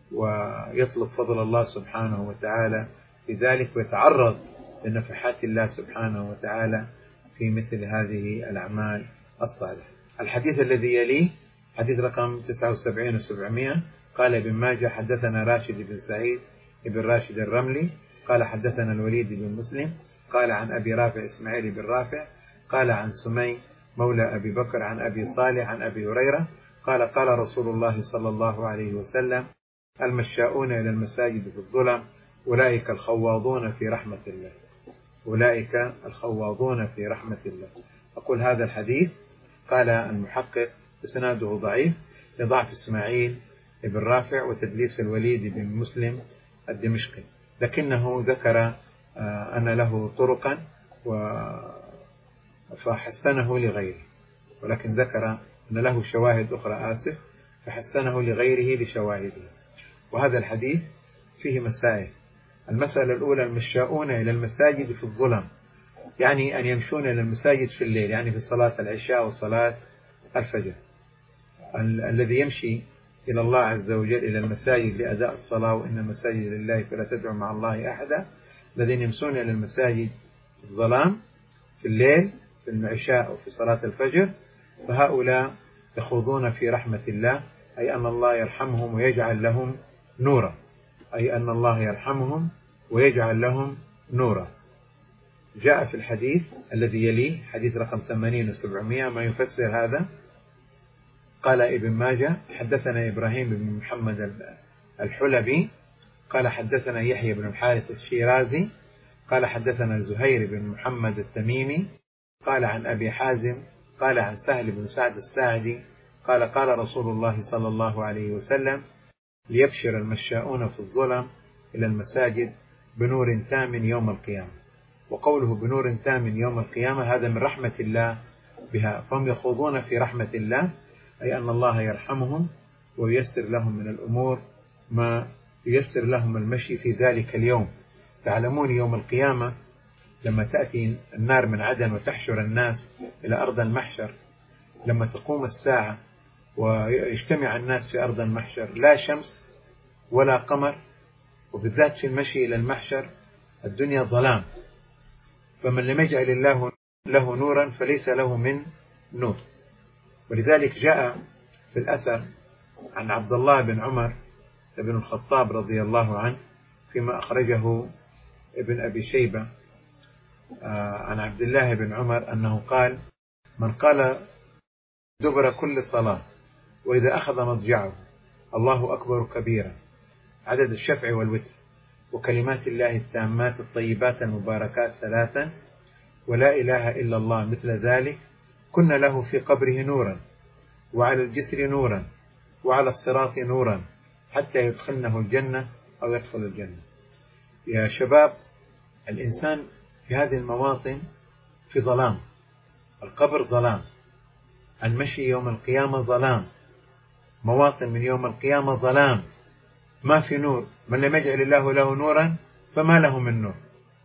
ويطلب فضل الله سبحانه وتعالى في ذلك، ويتعرض لنفحات الله سبحانه وتعالى في مثل هذه الأعمال الصالحة. الحديث الذي يليه حديث رقم 79 و700. قال ابن ماجه حدثنا راشد بن سعيد بن راشد الرملي قال حدثنا الوليد بن مسلم قال عن أبي رافع إسماعيل بن رافع قال عن سمي مولى أبي بكر عن أبي صالح عن أبي هريرة قال قال رسول الله صلى الله عليه وسلم المشاؤون إلى المساجد في الظلم أولئك الخواضون في رحمة الله، أولئك الخواضون في رحمة الله. أقول هذا الحديث قال المحقق إسناده ضعيف لضعف إسماعيل بن رافع وتدليس الوليد بن مسلم الدمشقي، لكنه ذكر أن له طرقا فحسنه لغيره، ولكن ذكر أن له شواهد أخرى فحسنه لغيره لشواهده. وهذا الحديث فيه مسائل. المسألة الأولى: المشاؤون إلى المساجد في الظلم، يعني أن يمشون إلى المساجد في الليل، يعني في صلاة العشاء وصلاة الفجر. الذي يمشي إلى الله عز وجل إلى المساجد لأداء الصلاة، وإن المساجد لله فلا تدعوا مع الله أحدا، الذين يمشون إلى المساجد في الظلام في الليل في العشاء وفي صلاة الفجر، فهؤلاء يخوضون في رحمة الله، أي أن الله يرحمهم ويجعل لهم نورا، أي أن الله يرحمهم ويجعل لهم نورا. جاء في الحديث الذي يليه حديث رقم 80 و700 ما يفسر هذا. قال ابن ماجه: حدثنا إبراهيم بن محمد الحلبي قال حدثنا يحيى بن الحارث الشيرازي قال حدثنا زهير بن محمد التميمي قال عن أبي حازم قال عن سهل بن سعد الساعدي قال قال رسول الله صلى الله عليه وسلم: ليبشر المشاؤون في الظلم إلى المساجد بنور تام يوم القيامة. وقوله بنور تام يوم القيامة هذا من رحمة الله بها، فهم يخوضون في رحمة الله، أي أن الله يرحمهم وييسر لهم من الأمور ما ييسر لهم المشي في ذلك اليوم. تعلمون يوم القيامة لما تأتي النار من عدن وتحشر الناس إلى أرض المحشر، لما تقوم الساعة ويجتمع الناس في أرض المحشر لا شمس ولا قمر، وبالذات في المشي إلى المحشر الدنيا ظلام، فمن لم يجعل الله له نورا فليس له من نور. ولذلك جاء في الأثر عن عبد الله بن عمر بن الخطاب رضي الله عنه فيما أخرجه ابن أبي شيبة عن عبد الله بن عمر أنه قال: من قال دبر كل صلاة وإذا أخذ مضجعه الله أكبر كبيرا عدد الشفع والوتر وكلمات الله التامات الطيبات المباركات 3 ولا إله إلا الله مثل ذلك، كن له في قبره نورا وعلى الجسر نورا وعلى الصراط نورا حتى يدخلنه الجنة أو يدخل الجنة. يا شباب، الإنسان في هذه المواطن في ظلام، القبر ظلام، المشي يوم القيامة ظلام، مواطن من يوم القيامة ظلام، ما في نور. من لم يجعل الله له نورا فما له من نور.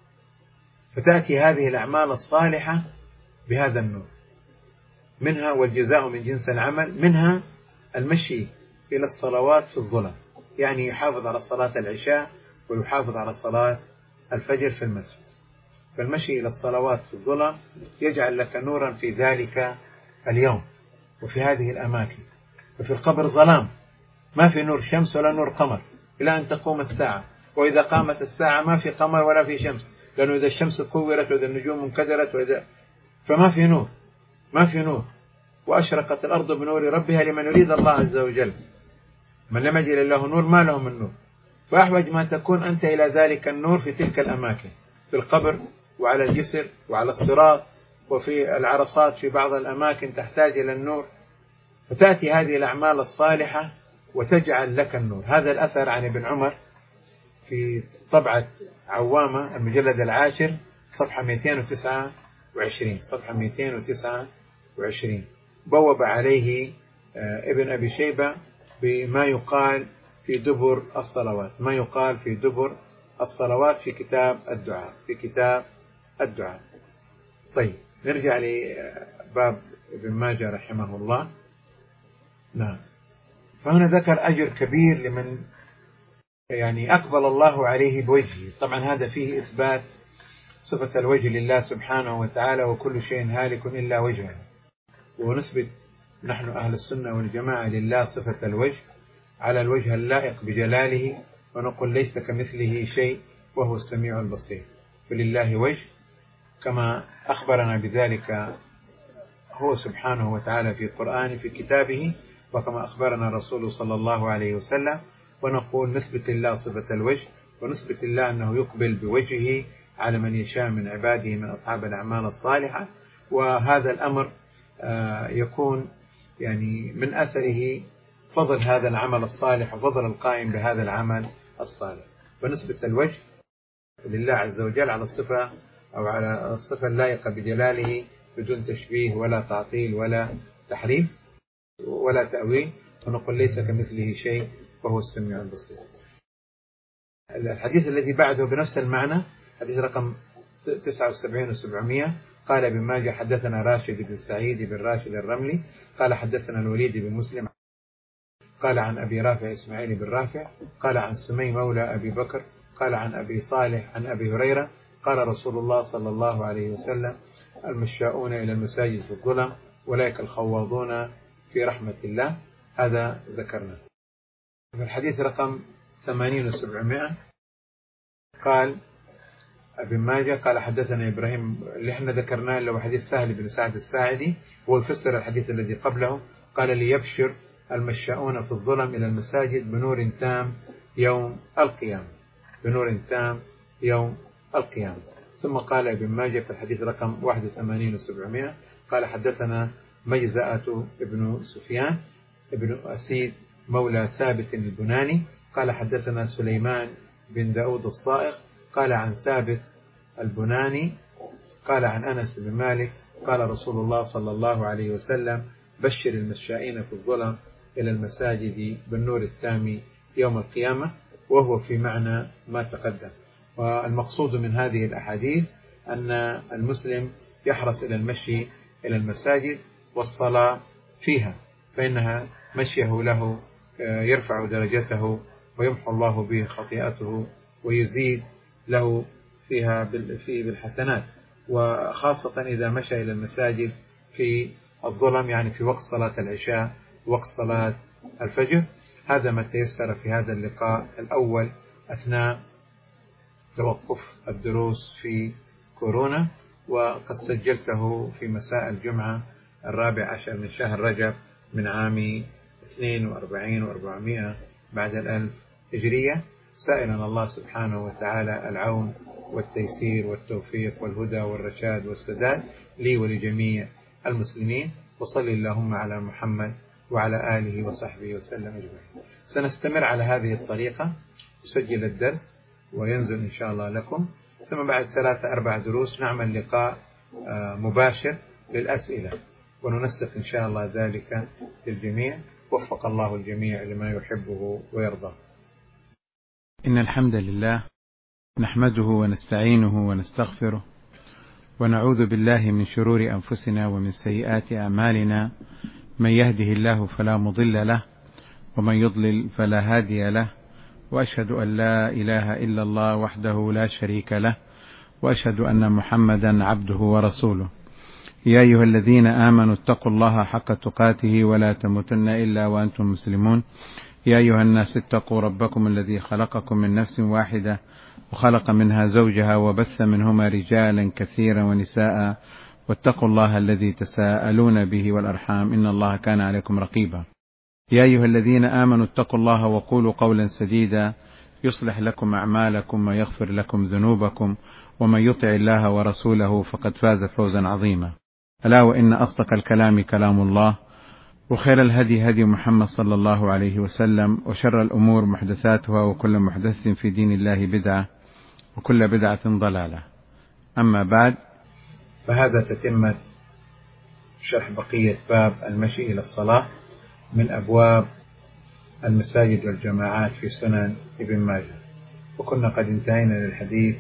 فتأتي هذه الأعمال الصالحة بهذا النور، منها والجزاء من جنس العمل، منها المشي إلى الصلوات في الظلم، يعني يحافظ على صلاة العشاء ويحافظ على صلاة الفجر في المسجد. فالمشي إلى الصلوات في الظلم يجعل لك نورا في ذلك اليوم وفي هذه الأماكن. ففي القبر ظلام، ما في نور شمس ولا نور قمر إلى أن تقوم الساعة، وإذا قامت الساعة ما في قمر ولا في شمس، لأنه إذا الشمس كورت وإذا النجوم انكدرت فما في نور، ما في نور. وأشرقت الأرض بنور ربها لمن يريد الله عز وجل. من لم يجعل الله نور ما له من نور. فأحوج ما تكون أنت إلى ذلك النور في تلك الأماكن، في القبر وعلى الجسر وعلى الصراط وفي العرصات، في بعض الأماكن تحتاج إلى النور، فتأتي هذه الأعمال الصالحة وتجعل لك النور. هذا الأثر عن ابن عمر في طبعة عوامة المجلد 10 صفحة 229، صفحة 229 بوب عليه ابن أبي شيبة بما يقال في دبر الصلوات، ما يقال في دبر الصلوات في كتاب الدعاء، في كتاب الدعاء. طيب نرجع لباب ابن ماجه رحمه الله. نعم، فهنا ذكر أجر كبير لمن يعني أقبل الله عليه بوجهه. طبعا هذا فيه إثبات صفة الوجه لله سبحانه وتعالى، وكل شيء هالك إلا وجهه، ونثبت نحن أهل السنة والجماعة لله صفة الوجه على الوجه اللائق بجلاله، ونقول ليس كمثله شيء وهو السميع البصير. فلله وجه كما أخبرنا بذلك هو سبحانه وتعالى في القرآن في كتابه، وكما أخبرنا رسوله صلى الله عليه وسلم. ونقول نثبت لله صفة الوجه، ونثبت لله أنه يقبل بوجهه على من يشاء من عباده من أصحاب الأعمال الصالحة، وهذا الأمر يكون يعني من أثره فضل هذا العمل الصالح وفضل القائم بهذا العمل الصالح. ونثبت الوجه لله عز وجل على الصفة أو على الصفة اللائقة بجلاله بدون تشبيه ولا تعطيل ولا تحريف ولا تأويل، ونقول ليس كمثله شيء وهو السميع البصير. الحديث الذي بعده بنفس المعنى حديث رقم 79 و700 قال ابن ماجه حدثنا راشد بن سعيد بن راشد الرملي قال حدثنا الوليد بن مسلم قال عن أبي رافع إسماعيل بن رافع قال عن سمي مولى أبي بكر قال عن أبي صالح عن أبي هريرة قال رسول الله صلى الله عليه وسلم المشاؤون إلى المساجد في الظلم أولئك الخواضون في رحمة الله. هذا ذكرنا. في الحديث رقم 80 و700 قال ابن ماجه قال حدثنا إبراهيم، اللي احنا ذكرناه اللي هو حديث سهل بن سعد الساعدي، هو يفسر الحديث الذي قبله. قال ليبشر المشاؤون في الظلم إلى المساجد بنور تام يوم القيامة، بنور تام يوم القيامة. ثم قال ابن ماجه في الحديث رقم 81 و700 قال حدثنا مجزأة ابن سفيان ابن أسيد مولى ثابت البناني قال حدثنا سليمان بن داود الصائغ قال عن ثابت البناني قال عن أنس بن مالك قال رسول الله صلى الله عليه وسلم بشر المشائين في الظلم إلى المساجد بالنور التام يوم القيامة، وهو في معنى ما تقدم. والمقصود من هذه الأحاديث أن المسلم يحرص إلى المشي إلى المساجد والصلاة فيها، فإنها مشيه له يرفع درجته ويمحو الله به خطيئته ويزيد له فيها بالحسنات، وخاصة إذا مشى إلى المساجد في الظلم، يعني في وقت صلاة العشاء وقت صلاة الفجر. هذا ما تيسر في هذا اللقاء الأول أثناء توقف الدروس في كورونا، وقد سجلته في مساء الجمعة 14 من شهر رجب من عام 42 و400 بعد الألف هجرية، سائلا الله سبحانه وتعالى العون والتيسير والتوفيق والهدى والرشاد والسداد لي ولجميع المسلمين. وصل اللهم على محمد وعلى آله وصحبه وسلم أجمعين. سنستمر على هذه الطريقة، نسجل الدرس وينزل إن شاء الله لكم، ثم بعد 3-4 دروس نعمل لقاء مباشر للأسئلة، وننسق إن شاء الله ذلك للجميع. وفق الله الجميع لما يحبه ويرضى. إن الحمد لله نحمده ونستعينه ونستغفره ونعوذ بالله من شرور أنفسنا ومن سيئات أعمالنا، من يهده الله فلا مضل له ومن يضلل فلا هادي له، وأشهد أن لا إله إلا الله وحده لا شريك له، وأشهد أن محمدا عبده ورسوله. يا أيها الذين آمنوا اتقوا الله حق تقاته ولا تموتن إلا وأنتم مسلمون. يا أيها الناس اتقوا ربكم الذي خلقكم من نفس واحدة وخلق منها زوجها وبث منهما رجالا كثيرا ونساء، واتقوا الله الذي تساءلون به والأرحام إن الله كان عليكم رقيبا. يا أيها الذين آمنوا اتقوا الله وقولوا قولا سديدا يصلح لكم أعمالكم ويغفر لكم ذنوبكم، ومن يطع الله ورسوله فقد فاز فوزا عظيما. ألا وإن أصدق الكلام كلام الله، وخير الهدي هدي محمد صلى الله عليه وسلم، وشر الأمور محدثاتها، وكل محدث في دين الله بدعة، وكل بدعة ضلالة. أما بعد، فهذا تتمة شرح بقية باب المشي إلى الصلاة من أبواب المساجد والجماعات في سنن ابن ماجه، وكنا قد انتهينا للحديث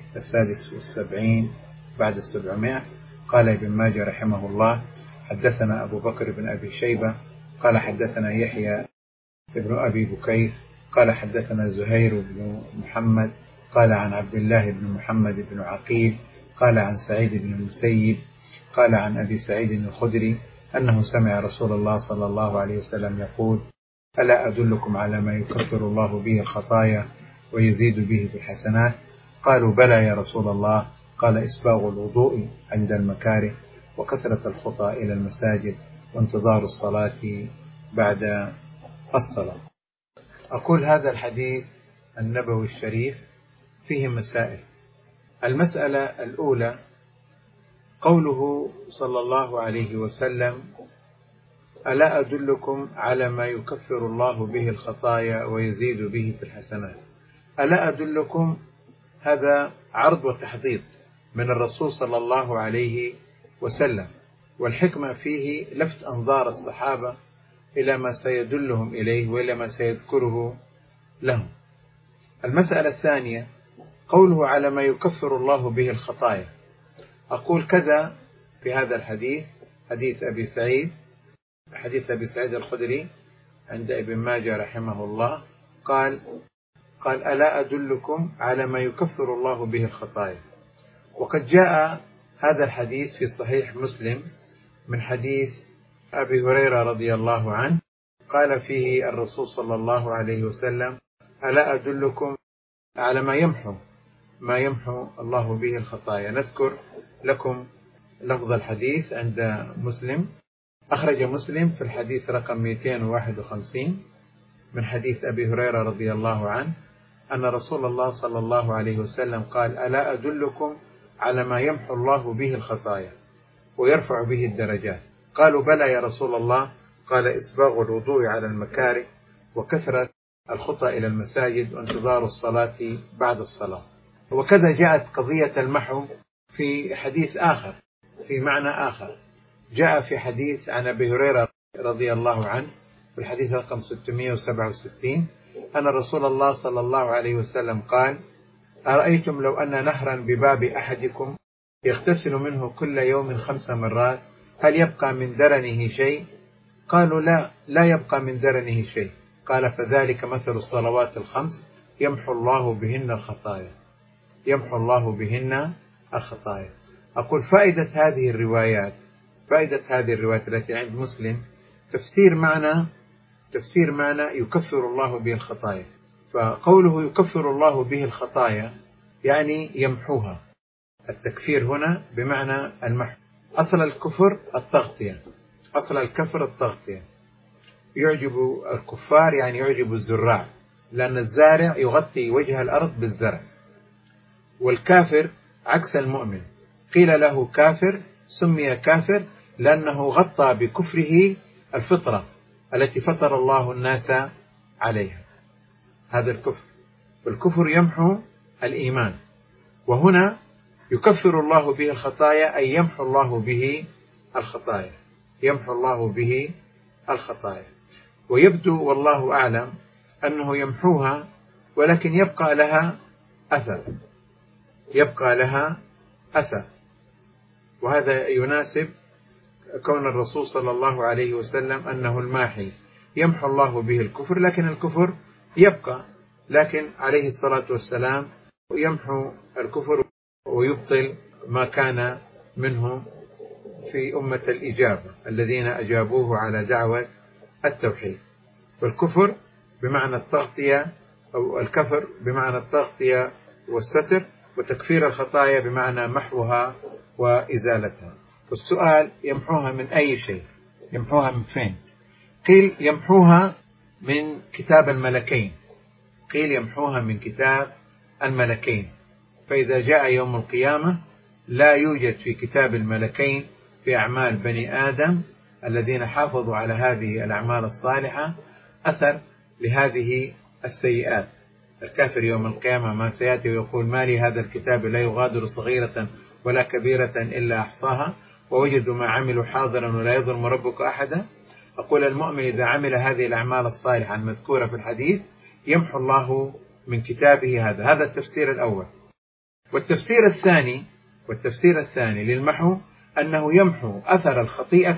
76 بعد 700. قال ابن ماجه رحمه الله حدثنا أبو بكر بن أبي شيبة قال حدثنا يحيى بن أبي بكير قال حدثنا زهير بن محمد قال عن عبد الله بن محمد بن عقيل قال عن سعيد بن المسيب قال عن أبي سعيد الخدري أنه سمع رسول الله صلى الله عليه وسلم يقول: ألا أدلكم على ما يكفر الله به الخطايا ويزيد به بالحسنات؟ قالوا: بلى يا رسول الله. قال: إسباغ الوضوء عند المكاره، وكثرة الخطى إلى المساجد، وانتظار الصلاة بعد الصلاة. أقول هذا الحديث النبوي الشريف فيه مسائل. المسألة الأولى قوله صلى الله عليه وسلم: ألا أدلكم على ما يكفر الله به الخطايا ويزيد به في الحسنات. ألا أدلكم، هذا عرض وتحضيض من الرسول صلى الله عليه وسلم، والحكمة فيه لفت أنظار الصحابة إلى ما سيدلهم إليه وإلى ما سيذكره لهم. المسألة الثانية قوله على ما يكفر الله به الخطايا. أقول كذا في هذا الحديث، حديث أبي سعيد الخدري عند ابن ماجه رحمه الله، قال ألا أدلكم على ما يكفر الله به الخطايا. وقد جاء هذا الحديث في صحيح مسلم من حديث أبي هريرة رضي الله عنه، قال فيه الرسول صلى الله عليه وسلم: ألا أدلكم على ما يمحو الله به الخطايا. نذكر لكم لفظ الحديث عند مسلم. أخرج مسلم في الحديث رقم 251 من حديث أبي هريرة رضي الله عنه أن رسول الله صلى الله عليه وسلم قال: ألا أدلكم على ما يمحو الله به الخطايا ويرفع به الدرجات. قالوا: بلى يا رسول الله. قال: إسباغ الوضوء على المكاره، وكثرة الخطى إلى المساجد، وانتظار الصلاة بعد الصلاة. وكذا جاءت قضية المحو في حديث آخر، في معنى آخر. جاء في حديث عن أبي هريرة رضي الله عنه في الحديث رقم 667 أن رسول الله صلى الله عليه وسلم قال: أرأيتم لو أن نهرا بباب أحدكم يغتسل منه كل يوم 5 مرات، هل يبقى من درنه شيء؟ قالوا: لا يبقى من درنه شيء. قال: فذلك مثل الصلوات ال5 يمحو الله بهن الخطايا. أقول فائدة هذه الروايات التي عند مسلم تفسير معنى يكفر الله به الخطايا. فقوله يكفر الله به الخطايا يعني يمحوها. التكفير هنا بمعنى المحو. أصل الكفر التغطية. يعجب الكفار يعني يعجب الزراع، لأن الزارع يغطي وجه الأرض بالزرع. والكافر عكس المؤمن، قيل له كافر، سمي كافر لأنه غطى بكفره الفطرة التي فطر الله الناس عليها. هذا الكفر، فالكفر يمحو الإيمان. وهنا يكفر الله به الخطايا أي يمحو الله به الخطايا. ويبدو والله أعلم أنه يمحوها، ولكن يبقى لها أثر. وهذا يناسب كون الرسول صلى الله عليه وسلم أنه الماحي، يمحو الله به الكفر، لكن الكفر يبقى. لكن عليه الصلاة والسلام يمحو الكفر ويبطل ما كان منه في أمة الإجابة الذين أجابوه على دعوة التوحيد. والكفر بمعنى التغطية، أو الكفر بمعنى التغطية والستر، وتكفير الخطايا بمعنى محوها وإزالتها. والسؤال: يمحوها من أي شيء؟ يمحوها من فين؟ قيل يمحوها من كتاب الملكين. فإذا جاء يوم القيامة لا يوجد في كتاب الملكين في أعمال بني آدم الذين حافظوا على هذه الأعمال الصالحة أثر لهذه السيئات. الكافر يوم القيامة ما سيأتي ويقول: ما لي هذا الكتاب لا يغادر صغيرة ولا كبيرة إلا أحصاها ووجدوا ما عملوا حاضرا ولا يظلم ربك أحدا. أقول المؤمن إذا عمل هذه الأعمال الصالحة المذكورة في الحديث يمحو الله من كتابه هذا التفسير الأول. والتفسير الثاني للمحو أنه يمحو أثر الخطيئة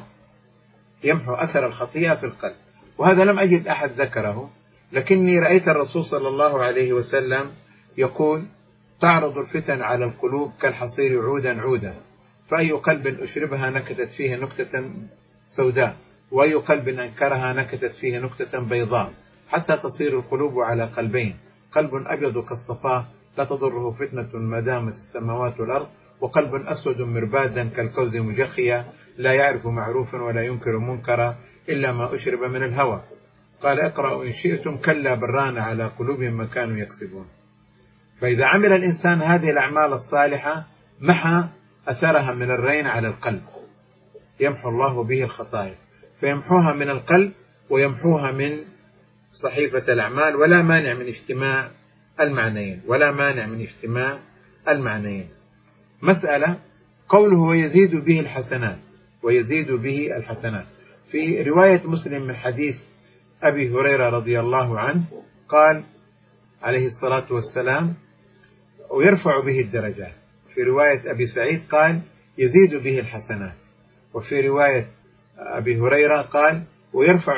في القلب. وهذا لم أجد أحد ذكره، لكني رأيت الرسول صلى الله عليه وسلم يقول: تعرض الفتن على القلوب كالحصير عودا، فأي قلب أشربها نكتت فيه نكتة سوداء، وأي قلب أنكرها نكتت فيه نكتة بيضاء، حتى تصير القلوب على قلبين: قلب أبيض كالصفاء لا تضره فتنة ما دامت السماوات والأرض، وقلب أسود مربادا كالكوز مجخيا لا يعرف معروفا ولا ينكر منكرا إلا ما أشرب من الهوى. قال: اقرأوا إن شئتم كلا بران على قلوبهم ما كانوا يكسبون. فإذا عمل الإنسان هذه الأعمال الصالحة محى أثرها من الرين على القلب، يمحو الله به الخطايا، فيمحوها من القلب ويمحوها من صحيفة الأعمال، ولا مانع من اجتماع المعنيين. مسألة قوله ويزيد به الحسنات، في رواية مسلم من حديث أبي هريرة رضي الله عنه قال عليه الصلاة والسلام ويرفع به الدرجات. في رواية أبي سعيد قال يزيد به الحسنات، وفي رواية أبي هريرة قال ويرفع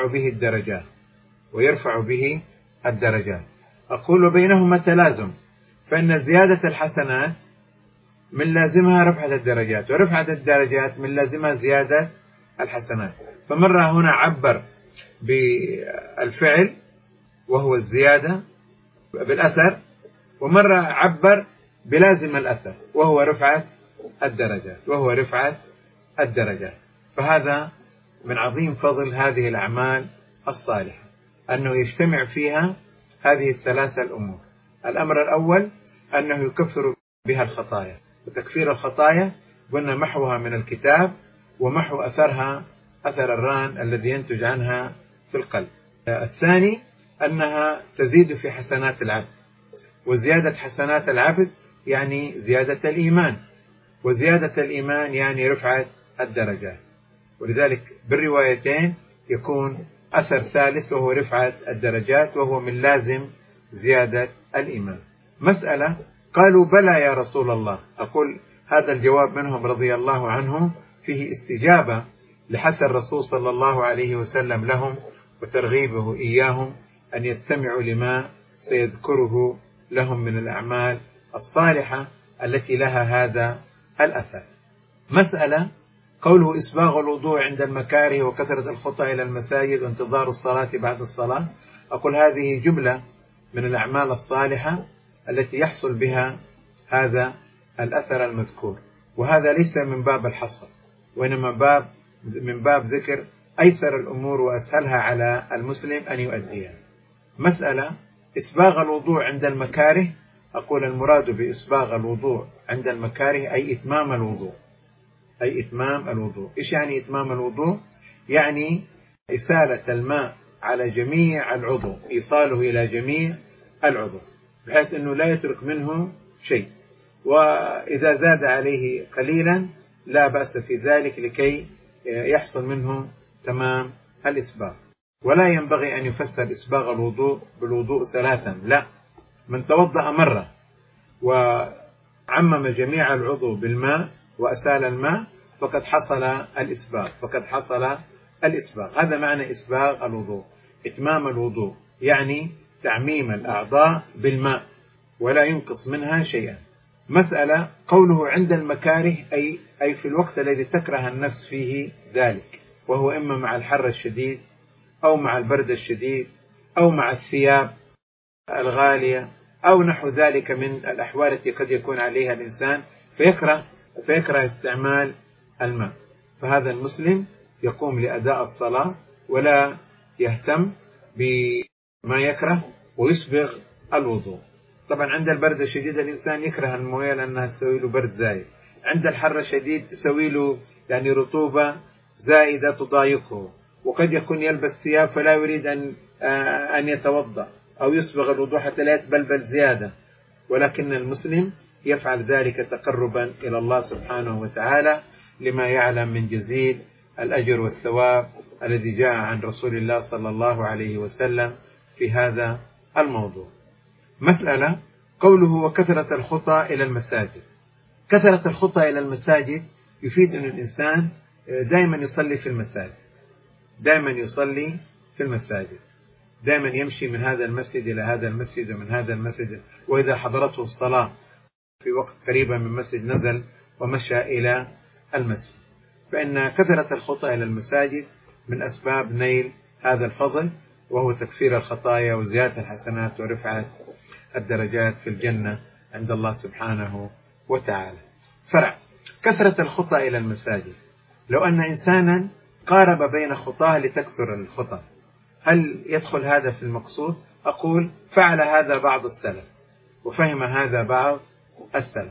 به الدرجات. أقول بينهما تلازم، فإن زيادة الحسنات من لازمها رفعة الدرجات، ورفعة الدرجات من لازمها زيادة الحسنات. فمرة هنا عبر بالفعل وهو الزيادة بالأثر، ومرة عبر بلازم الأثر وهو رفعة الدرجات. فهذا من عظيم فضل هذه الأعمال الصالحة، أنه يجتمع فيها هذه الثلاثة الأمور. الأمر الأول أنه يكفر بها الخطايا، وتكفير الخطايا قلنا محوها من الكتاب، ومحو أثرها أثر الران الذي ينتج عنها في القلب. الثاني أنها تزيد في حسنات العبد، وزيادة حسنات العبد يعني زيادة الإيمان، وزيادة الإيمان يعني رفعة الدرجات. ولذلك بالروايتين يكون أثر ثالث وهو رفعة الدرجات، وهو من لازم زيادة الإيمان. مسألة قالوا بلى يا رسول الله. أقول هذا الجواب منهم رضي الله عنهم فيه استجابة لحث الرسول صلى الله عليه وسلم لهم وترغيبه إياهم أن يستمعوا لما سيذكره لهم من الأعمال الصالحة التي لها هذا الأثر. مسألة قوله إسباغ الوضوء عند المكاره وكثرة الخطى إلى المساجد وانتظار الصلاة بعد الصلاة. أقول هذه جملة من الأعمال الصالحة التي يحصل بها هذا الأثر المذكور، وهذا ليس من باب الحصر، وإنما من باب ذكر أيسر الأمور وأسهلها على المسلم أن يؤديها. مسألة إسباغ الوضوء عند المكاره. أقول المراد بإسباغ الوضوء عند المكاره أي إتمام الوضوء. إيش يعني إتمام الوضوء؟ يعني إسالة الماء على جميع العضو، إيصاله إلى جميع العضو بحيث أنه لا يترك منه شيء، وإذا زاد عليه قليلا لا بأس في ذلك لكي يحصل منه تمام الإسباغ. ولا ينبغي أن يفسر إسباغ الوضوء بالوضوء ثلاثا، لا، من توضأ مرة وعمم جميع العضو بالماء وأسال الماء فقد حصل الإسباغ. هذا معنى إسباغ الوضوء، إتمام الوضوء يعني تعميم الأعضاء بالماء ولا ينقص منها شيئا. مسألة قوله عند المكاره أي في الوقت الذي تكره النفس فيه ذلك، وهو إما مع الحر الشديد أو مع البرد الشديد أو مع الثياب الغالية أو نحو ذلك من الأحوال التي قد يكون عليها الإنسان فيكره استعمال الماء. فهذا المسلم يقوم لأداء الصلاة ولا يهتم بما يكره ويسبغ الوضوء. طبعا عند البرد الشديد الإنسان يكره المويه لأنها تسوي له برد زايد، عند الحر الشديد تسوي له يعني رطوبة زائدة تضايقه، وقد يكون يلبس ثياب فلا يريد أن يتوضأ أو يسبغ الوضوء حتى لا يتبلبل زيادة، ولكن المسلم يفعل ذلك تقربا إلى الله سبحانه وتعالى لما يعلم من جزيل الأجر والثواب الذي جاء عن رسول الله صلى الله عليه وسلم في هذا الموضوع. مسألة قوله وكثرة الخطى إلى المساجد. كثرة الخطى إلى المساجد يفيد أن الإنسان دائما يصلي في المساجد، دائما يمشي من هذا المسجد إلى هذا المسجد ومن هذا المسجد، وإذا حضرته الصلاة في وقت قريبا من مسجد نزل ومشى إلى المسجد. فإن كثرة الخطى إلى المساجد من أسباب نيل هذا الفضل، وهو تكفير الخطايا وزيادة الحسنات ورفعة الدرجات في الجنة عند الله سبحانه وتعالى. فرع كثرة الخطى إلى المساجد. لو أن إنسانا قارب بين خطاه لتكثر الخطى، هل يدخل هذا في المقصود؟ أقول فعل هذا بعض السلف وفهم هذا بعض السلف،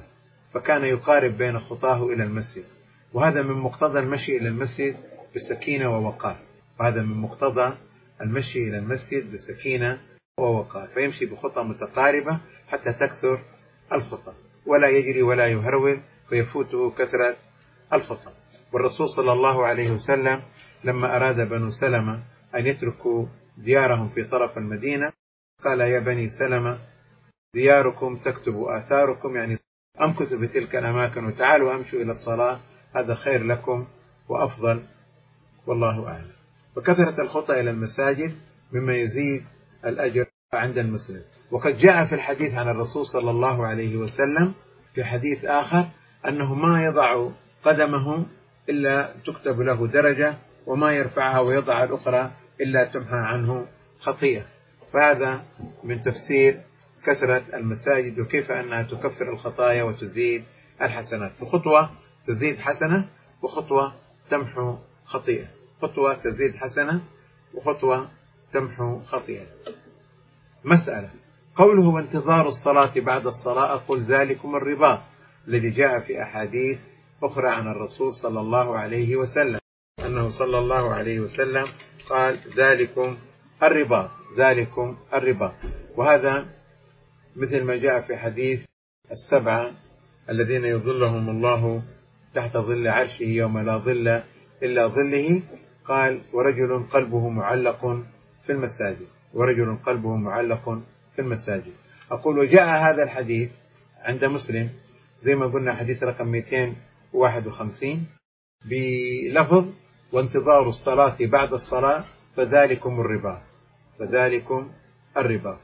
فكان يقارب بين خطاه إلى المسجد، وهذا من مقتضى المشي إلى المسجد بالسكينة ووقار، وهذا من مقتضى المشي إلى المسجد بالسكينة ووقار، فيمشي بخطى متقاربة حتى تكثر الخطى، ولا يجري ولا يهرول فيفوته كثرة الخطى. والرسول صلى الله عليه وسلم لما أراد بنو سلمة أن يتركوا ديارهم في طرف المدينة قال: يا بني سلمة دياركم تكتب آثاركم، يعني أمكثوا بتلك الأماكن وتعالوا أمشوا إلى الصلاة، هذا خير لكم وأفضل، والله أعلم. وكثرة الخطى إلى المساجد مما يزيد الأجر عند المسلم. وقد جاء في الحديث عن الرسول صلى الله عليه وسلم في حديث آخر أنه ما يضع قدمه إلا تكتب له درجة، وما يرفعها ويضع الأخرى إلا تمحى عنه خطيئة. فهذا من تفسير كثرة المساجد وكيف أنها تكفر الخطايا وتزيد الحسنات. فخطوة تزيد حسنة وخطوة تمحو خطيئة، خطوة تزيد حسنة وخطوة تمحو خطيئة. مسألة قوله: وانتظار الصلاة بعد الصلاة، أقول ذلكم الرباط الذي جاء في أحاديث أخرى عن الرسول صلى الله عليه وسلم أنه صلى الله عليه وسلم قال: ذلكم الرباط، ذلكم الرباط. وهذا مثل ما جاء في حديث السبعة الذين يظلهم الله تحت ظل عرشه يوم لا ظل إلا ظله، قال: ورجل قلبه معلق في المساجد، ورجل قلبه معلق في المساجد. أقول: وجاء هذا الحديث عند مسلم زي ما قلنا حديث رقم 251 بلفظ: وانتظار الصلاة بعد الصلاة فذلكم الرباط، فذلكم الرباط.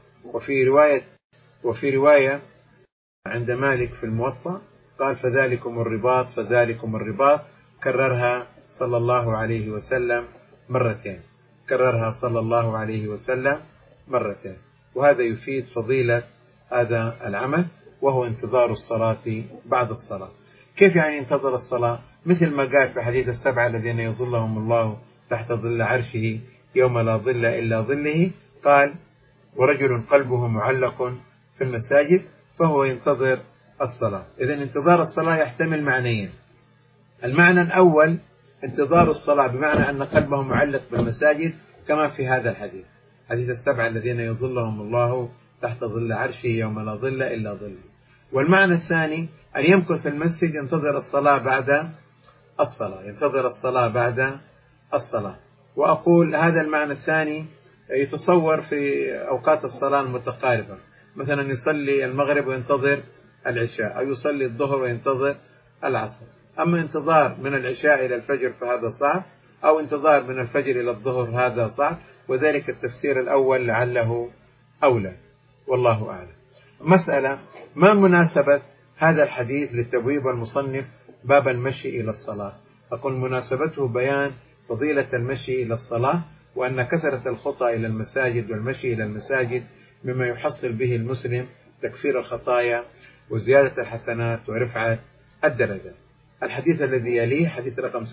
وفي رواية عند مالك في الموطأ قال: فذلكم الرباط، فذلكم الرباط، كررها صلى الله عليه وسلم مرتين، كررها صلى الله عليه وسلم مرتين. وهذا يفيد فضيلة هذا العمل، وهو انتظار الصلاة بعد الصلاة. كيف يعني انتظر الصلاة؟ مثل ما قال في حديث السبعة الذين يظلهم الله تحت ظل عرشه يوم لا ظل إلا ظله، قال: ورجل قلبه معلق في المساجد، فهو ينتظر الصلاة. إذن انتظار الصلاة يحتمل معنيين: المعنى الأول انتظار الصلاة بمعنى أن قلبه معلق بالمساجد كما في هذا الحديث، حديث السبعة الذين يظلهم الله تحت ظل عرشه يوم لا ظل إلا ظله. والمعنى الثاني أن يمكث في المسجد ينتظر الصلاة بعد الصلاة، ينتظر الصلاة بعد الصلاة. وأقول هذا المعنى الثاني يتصور في أوقات الصلاة المتقاربة، مثلا يصلي المغرب وينتظر العشاء، أو يصلي الظهر وينتظر العصر. أما انتظار من العشاء إلى الفجر فهذا صعب، أو انتظار من الفجر إلى الظهر هذا صعب، وذلك التفسير الأول لعله أولى، والله أعلم. مسألة: ما مناسبة هذا الحديث للتبويب المصنف باب المشي إلى الصلاة؟ أقول: مناسبته بيان فضيلة المشي إلى الصلاة، وأن كثرة الخطى إلى المساجد والمشي إلى المساجد مما يحصل به المسلم تكفير الخطايا وزيادة الحسنات ورفعة الدرجات. الحديث الذي يليه حديث رقم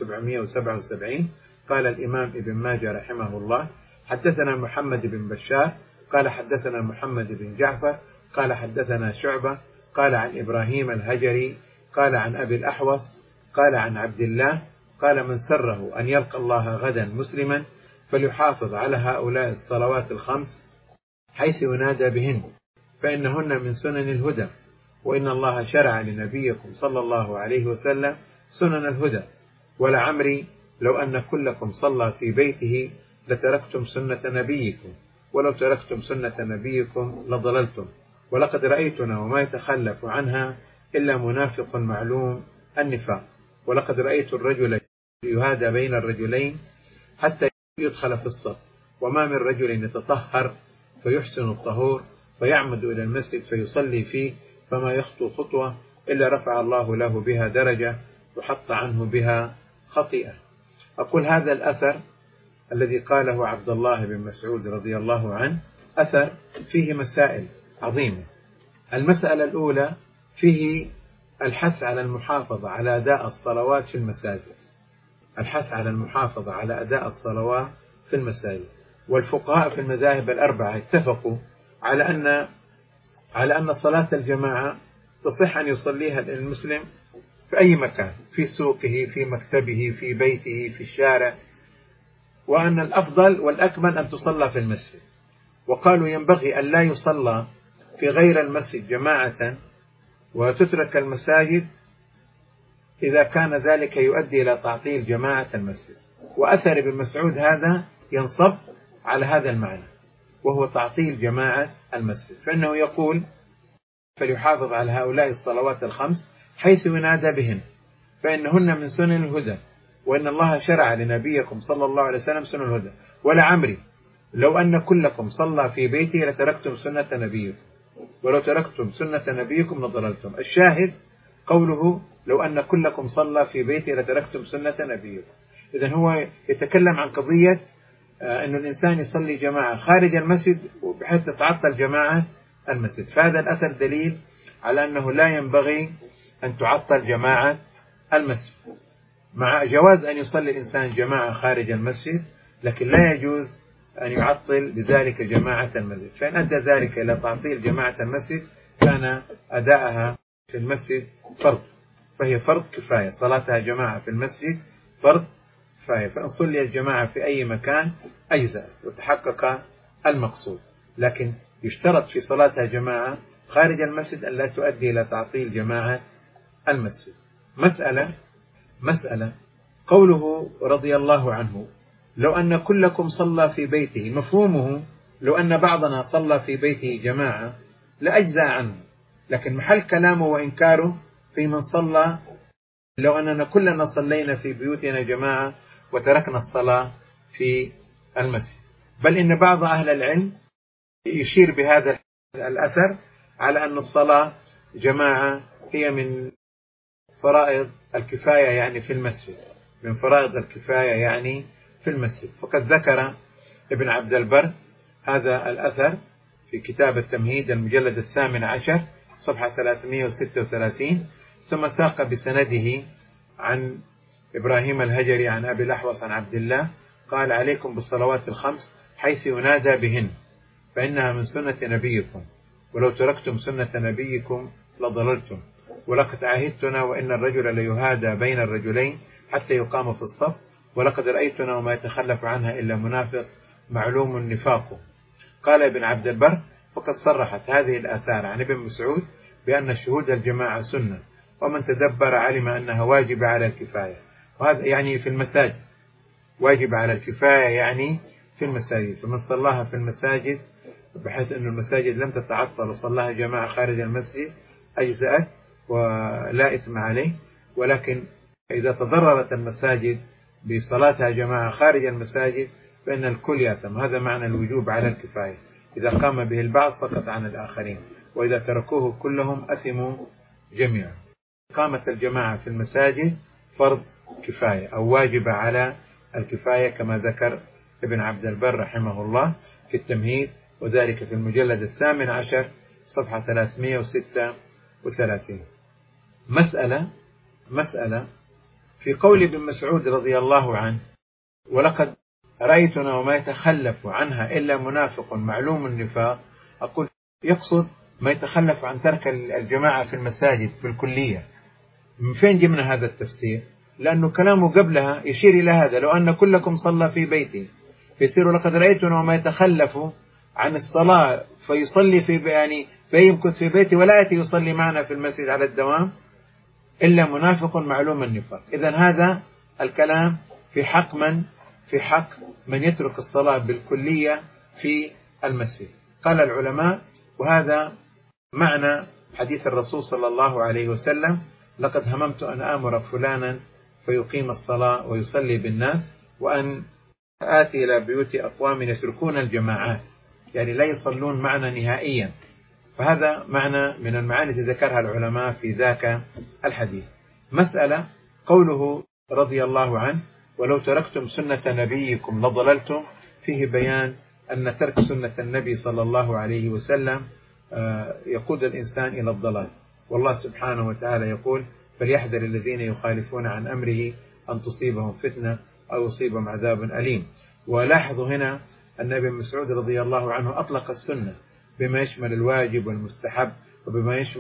777 قال الإمام ابن ماجه رحمه الله: حدثنا محمد بن بشار قال حدثنا محمد بن جعفر قال حدثنا شعبة قال عن إبراهيم الهجري قال عن أبي الأحوص قال عن عبد الله قال: من سره أن يلقى الله غدا مسلما فليحافظ على هؤلاء الصلوات الخمس حيث ينادى بهن، فإنهن من سنن الهدى، وإن الله شرع لنبيكم صلى الله عليه وسلم سنن الهدى، ولعمري لو أن كلكم صلى في بيته لتركتم سنة نبيكم، ولو تركتم سنة نبيكم لضللتم، ولقد رأيتنا وما يتخلف عنها إلا منافق معلوم النفاق، ولقد رأيت الرجل يهادى بين الرجلين حتى يدخل في الصف، وما من رجل يتطهر فيحسن الطهور فيعمد إلى المسجد فيصلي فيه فما يخطو خطوة إلا رفع الله له بها درجة وحط عنه بها خطيئة. أقول: هذا الأثر الذي قاله عبد الله بن مسعود رضي الله عنه أثر فيه مسائل عظيمة. المسألة الأولى فيه الحث على المحافظة على أداء الصلوات في المساجد، الحث على المحافظة على أداء الصلوات في المساجد. والفقهاء في المذاهب الأربعة اتفقوا على أن صلاة الجماعة تصح أن يصليها المسلم في أي مكان، في سوقه، في مكتبه، في بيته، في الشارع، وأن الأفضل والأكمل أن تصلى في المسجد. وقالوا ينبغي أن لا يصلى في غير المسجد جماعة وتترك المساجد إذا كان ذلك يؤدي إلى تعطيل جماعة المسجد. وأثر ابن مسعود هذا ينصب على هذا المعنى، وهو تعطيل جماعة المسجد، فإنه يقول فليحافظ على هؤلاء الصلوات الخمس حيث ينادى بهن فإنهن من سنن الهدى، وإن الله شرع لنبيكم صلى الله عليه وسلم سنن الهدى. ولعمري لو أن كلكم صلى في بيته لتركتم سنة نبيكم، ولو تركتم سنة نبيكم لضللتم. الشاهد قوله لو أن كلكم صلى في بيته لتركتم سنة نبيكم. إذن هو يتكلم عن قضية أن الإنسان يصلي جماعة خارج المسجد بحيث تتعطل جماعة المسجد. فهذا الأثر دليل على أنه لا ينبغي أن تعطل جماعة المسجد، مع جواز أن يصلي الإنسان جماعة خارج المسجد، لكن لا يجوز أن يعطل بذلك جماعة المسجد. فإن أدى ذلك إلى تعطيل جماعة المسجد كان أداءها في المسجد فرض، فهي فرض كفاية. صلاتها جماعة في المسجد فرض كفاية، فإن صلي الجماعة في أي مكان أجزأ وتحقق المقصود. لكن يشترط في صلاتها جماعة خارج المسجد أن لا تؤدي إلى تعطيل جماعة المسجد. مسألة قوله رضي الله عنه لو أن كلكم صلى في بيته، مفهومه لو أن بعضنا صلى في بيته جماعة لأجزى عنه، لكن محل كلامه وإنكاره في من صلى لو أننا كلنا صلينا في بيوتنا جماعة وتركنا الصلاة في المسجد. بل إن بعض أهل العلم يشير بهذا الأثر على أن الصلاة جماعة هي من فرائض الكفاية يعني في المسجد، من فرائض الكفاية يعني في المسجد. فقد ذكر ابن عبد البر هذا الأثر في كتاب التمهيد المجلد 18 صفحة 336، ثم ساق بسنده عن إبراهيم الهجري عن أبي الأحوص عن عبد الله قال عليكم بالصلوات الخمس حيث ينادى بهن فإنها من سنة نبيكم، ولو تركتم سنة نبيكم لضللتم، ولقد عهدتنا وإن الرجل ليهادى بين الرجلين حتى يقام في الصف، ولقد رأيتنا وما يتخلف عنها إلا منافق معلوم النفاق. قال ابن عبد البر فقد صرحت هذه الآثار عن ابن مسعود بأن شهود الجماعة سنة، ومن تدبر علم أنها واجب على الكفاية، وهذا يعني في المساجد، واجب على الكفاية يعني في المساجد. فمن صلاها في المساجد بحيث أن المساجد لم تتعطل وصلاها جماعة خارج المسجد أجزأت ولا إثم عليه. ولكن إذا تضررت المساجد بصلاتها جماعة خارج المساجد فإن الكل يأثم. هذا معنى الوجوب على الكفاية، إذا قام به البعض سقط عن الآخرين، وإذا تركوه كلهم أثموا جميعا. إقامة الجماعة في المساجد فرض كفاية أو واجب على الكفاية كما ذكر ابن عبد البر رحمه الله في التمهيد، وذلك في المجلد 18 صفحة 336. مسألة في قول ابن مسعود رضي الله عنه ولقد رأيتنا وما يتخلف عنها إلا منافق معلوم النفاق، أقول يقصد ما يتخلف عن ترك الجماعة في المساجد في الكلية. من فين جبنا هذا التفسير؟ لأنه كلامه قبلها يشير إلى هذا لو أن كلكم صلى في بيته، فيصير لقد رأيتنا وما يتخلف عن الصلاة فيصلي في يعني فيمكث في بيته ولا يأتي يصلي معنا في المسجد على الدوام إلا منافق معلوم النفاق. إذن هذا الكلام في حق من يترك الصلاة بالكلية في المسجد. قال العلماء وهذا معنى حديث الرسول صلى الله عليه وسلم لقد هممت أن آمر فلانا فيقيم الصلاة ويصلي بالناس وأن آتي إلى بيوت أقوام يتركون الجماعات، يعني لا يصلون معنا نهائيا. فهذا معنى من المعاني التي ذكرها العلماء في ذاك الحديث. مسألة قوله رضي الله عنه ولو تركتم سنة نبيكم لضللتم، فيه بيان أن ترك سنة النبي صلى الله عليه وسلم يقود الإنسان إلى الضلال. والله سبحانه وتعالى يقول فليحذر الذين يخالفون عن أمره أن تصيبهم فتنة أو يصيبهم عذاب أليم. ولاحظوا هنا أن ابن مسعود رضي الله عنه أطلق السنة بما يشمل الواجب والمستحب وبما يشمل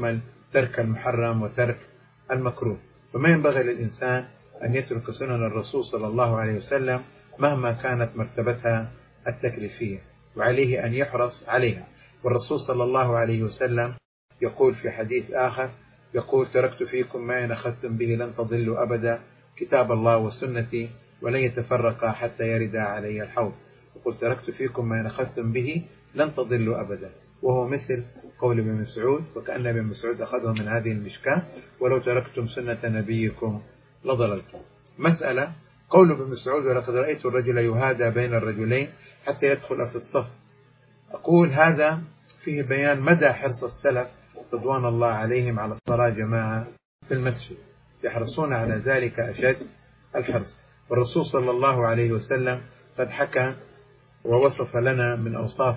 ترك المحرم وترك المكروه. فما ينبغي للإنسان أن يترك سنن الرسول صلى الله عليه وسلم مهما كانت مرتبتها التكليفية، وعليه أن يحرص عليها. والرسول صلى الله عليه وسلم يقول في حديث آخر، يقول: تركت فيكم ما إن أخذتم به لن تضلوا أبدا، كتاب الله وسنتي ولن يتفرقا حتى يرد علي الحوض. يقول: تركت فيكم ما إن أخذتم به لن تضلوا أبدا، وهو مثل قول ابن مسعود: وكأن ابن مسعود أخذه من هذه المشكاة: ولو تركتم سنة نبيكم لضللتم. مسألة قول ابن مسعود: ولقد رأيت الرجل يهادى بين الرجلين حتى يدخل في الصف. أقول هذا فيه بيان مدى حرص السلف رضوان الله عليهم على الصلاة جماعة في المسجد، يحرصون على ذلك أشد الحرص. والرسول صلى الله عليه وسلم قد حكى ووصف لنا من أوصاف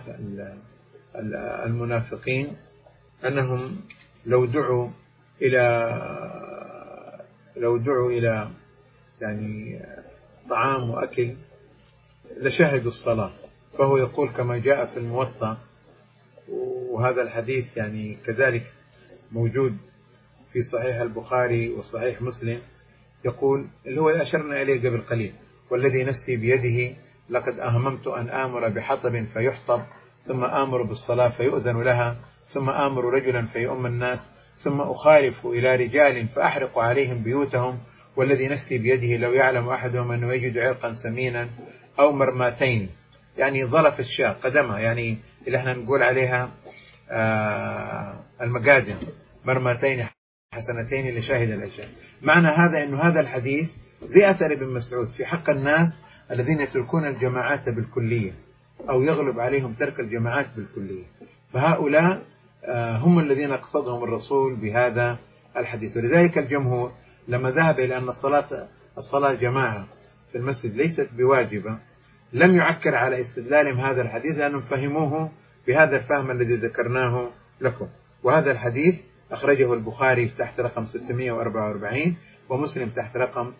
المنافقين أنهم لو دعوا إلى يعني طعام وأكل لشهدوا الصلاة. فهو يقول كما جاء في الموطأ، وهذا الحديث يعني كذلك موجود في صحيح البخاري وصحيح مسلم، يقول اللي هو أشرنا إليه قبل قليل: والذي نفسي بيده لقد أهممت أن آمر بحطب فيحطب، ثم آمر بالصلاة فيؤذن لها، ثم آمر رجلا فيؤم الناس، ثم أخالف إلى رجال فأحرق عليهم بيوتهم، والذي نفسي بيده لو يعلم أحدهم أنه يجد عرقا سمينا أو مرماتين، يعني ظلف الشاة قدمها، يعني اللي احنا نقول عليها المقادم، مرماتين حسنتين لشاهد الأشياء. معنى هذا أنه هذا الحديث زي أثر ابن مسعود في حق الناس الذين يتركون الجماعات بالكلية أو يغلب عليهم ترك الجماعات بالكلية، فهؤلاء هم الذين قصدهم الرسول بهذا الحديث. ولذلك الجمهور لما ذهب إلى أن الصلاة جماعة في المسجد ليست بواجبة لم يعكر على استدلالهم هذا الحديث، لأنهم فهموه بهذا الفهم الذي ذكرناه لكم. وهذا الحديث أخرجه البخاري تحت رقم 644 ومسلم تحت رقم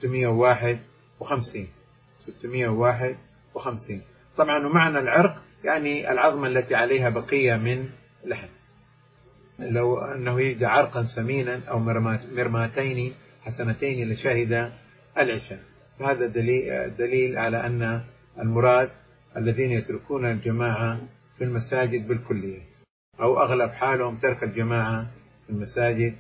651. طبعا ومعنى العرق يعني العظمة التي عليها بقية من لحم، لو أنه يجد عرقا سمينا أو مرماتين حسنتين لشاهد العشاء. فهذا دليل على أن المراد الذين يتركون الجماعة في المساجد بالكلية أو أغلب حالهم ترك الجماعة في المساجد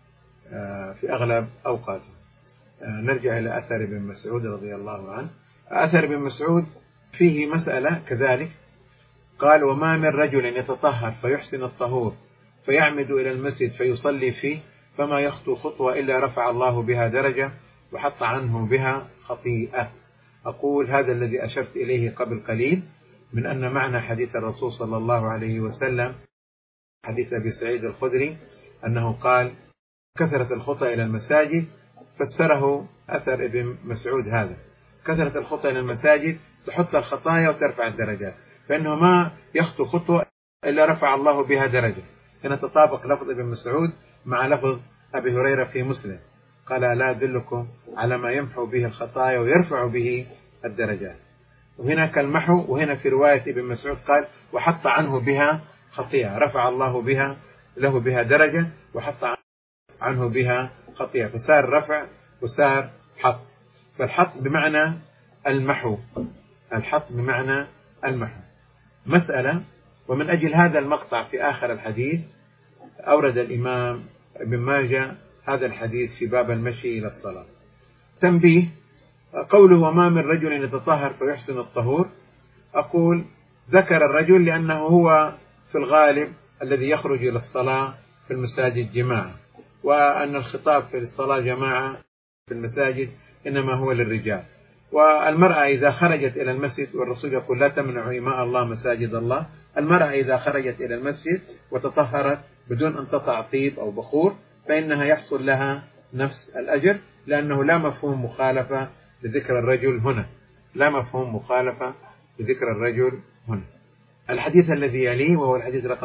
في أغلب أوقاتهم. نرجع إلى أثر ابن مسعود رضي الله عنه. أثر ابن مسعود فيه مسألة كذلك، قال: وما من رجل يتطهر فيحسن الطهور فيعمد إلى المسجد فيصلي فيه فما يخطو خطوة إلا رفع الله بها درجة وحط عنه بها خطيئة. أقول هذا الذي أشرت إليه قبل قليل من أن معنى حديث الرسول صلى الله عليه وسلم حديث أبي سعيد الخدري أنه قال: كثرة الخطى إلى المساجد، فسره أثر ابن مسعود هذا: كثرة الخطى إلى المساجد تحط الخطايا وترفع الدرجات، فإنه ما يخطو خطوة إلا رفع الله بها درجة. هنا تطابق لفظ ابن مسعود مع لفظ أبي هريرة في مسلم، قال: لا أدلكم على ما يمحو به الخطايا ويرفع به الدرجات. وهنا كالمحو، وهنا في رواية ابن مسعود قال: وحط عنه بها خطيئة، رفع الله له بها درجة وحط عنه بها خطيئة، فصار رفع وصار حط. فالحط بمعنى المحو، الحط بمعنى المحو. مسألة، ومن أجل هذا المقطع في آخر الحديث أورد الإمام ابن ماجه هذا الحديث في باب المشي إلى الصلاة. تنبيه: قوله وما من رجل يتطهر فيحسن الطهور، أقول ذكر الرجل لأنه هو في الغالب الذي يخرج إلى الصلاة في المساجد جماعة، وأن الخطاب في الصلاة جماعة في المساجد إنما هو للرجال. والمرأة إذا خرجت إلى المسجد، والرسول يقول: لا تمنعوا إماء الله مساجد الله، المرأة إذا خرجت إلى المسجد وتطهرت بدون أن تطع طيب أو بخور فإنها يحصل لها نفس الأجر، لأنه لا مفهوم مخالفة لذكر الرجل هنا، لا مفهوم مخالفة لذكر الرجل هنا. الحديث الذي يليه وهو الحديث رقم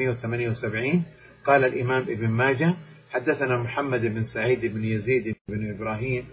778، قال الإمام ابن ماجه: حدثنا محمد بن سعيد بن يزيد بن إبراهيم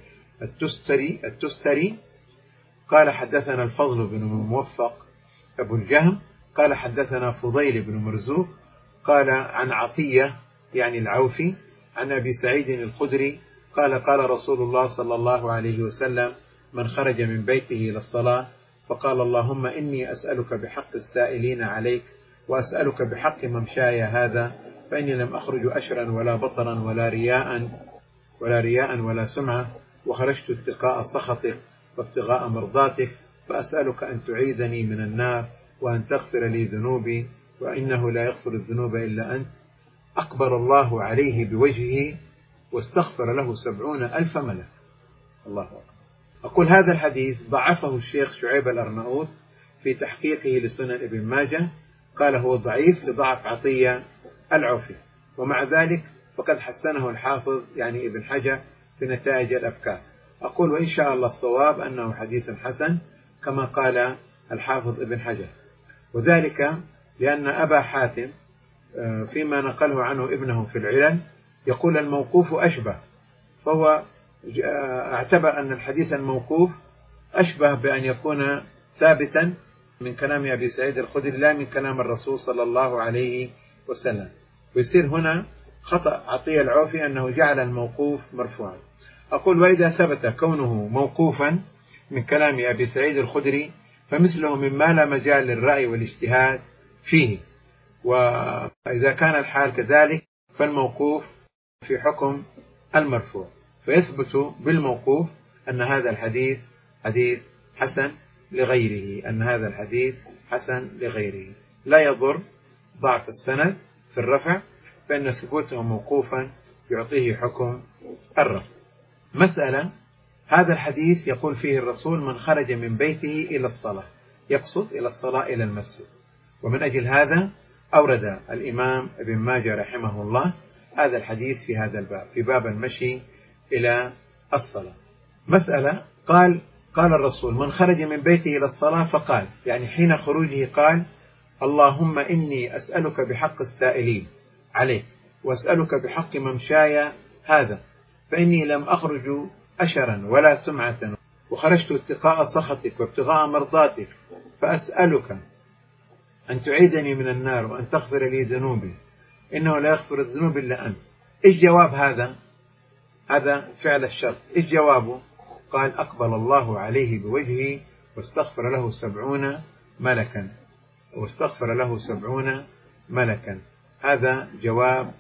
التستري قال حدثنا الفضل بن موفق أبو الجهم قال حدثنا فضيل بن مرزوق قال عن عطية يعني العوفي عن أبي سعيد الخدري قال قال رسول الله صلى الله عليه وسلم: من خرج من بيته إلى الصلاة فقال اللهم إني أسألك بحق السائلين عليك وأسألك بحق ممشاي هذا، فإني لم أخرج أشرا ولا بطرا ولا رياء ولا سمعة، وخرجت اتقاء سخطك وابتغاء مرضاتك، فأسألك أن تعيذني من النار وأن تغفر لي ذنوبي، وإنه لا يغفر الذنوب إلا أنت، أقبل الله عليه بوجهه واستغفر له 70,000 ملك. الله أكبر. أقول هذا الحديث ضعفه الشيخ شعيب الأرناؤوط في تحقيقه لسنن ابن ماجه، قال هو ضعيف لضعف عطية العوفي، ومع ذلك فقد حسنه الحافظ يعني ابن حجر في نتائج الأفكار. أقول وإن شاء الله الصواب أنه حديث حسن كما قال الحافظ ابن حجر، وذلك لأن أبا حاتم فيما نقله عنه ابنه في العلل يقول الموقوف أشبه، فهو اعتبر أن الحديث الموقوف أشبه بأن يكون ثابتا من كلام أبي سعيد الخدري لا من كلام الرسول صلى الله عليه وسلم، ويصير هنا خطأ عطية العوفي أنه جعل الموقوف مرفوعا. أقول وإذا ثبت كونه موقوفا من كلام أبي سعيد الخدري فمثله مما لا مجال للرأي والاجتهاد فيه، وإذا كان الحال كذلك فالموقوف في حكم المرفوع، فيثبت بالموقوف أن هذا الحديث حديث حسن لغيره، أن هذا الحديث حسن لغيره، لا يضر ضعف السند في الرفع، فإن ثبوته موقوفا يعطيه حكم الرفع. مسألة: هذا الحديث يقول فيه الرسول من خرج من بيته إلى الصلاة، يقصد إلى الصلاة إلى المسجد، ومن أجل هذا أورد الإمام ابن ماجه رحمه الله هذا الحديث في هذا الباب، في باب المشي إلى الصلاة. مسألة: قال الرسول من خرج من بيته إلى الصلاة فقال، يعني حين خروجه قال اللهم إني أسألك بحق السائلين عليك وأسألك بحق ممشاي هذا، فإني لم أخرج أشرا ولا سمعة، وخرجت اتقاء سخطك وابتغاء مرضاتك، فأسألك أن تعيذني من النار وأن تغفر لي ذنوبي، إنه لا يغفر الذنوب إلا أنت. إيش جواب هذا فعل الشرط، إيش جوابه؟ قال أقبل الله عليه بوجهه واستغفر له 70 ملكا، واستغفر له 70 ملكا. هذا جواب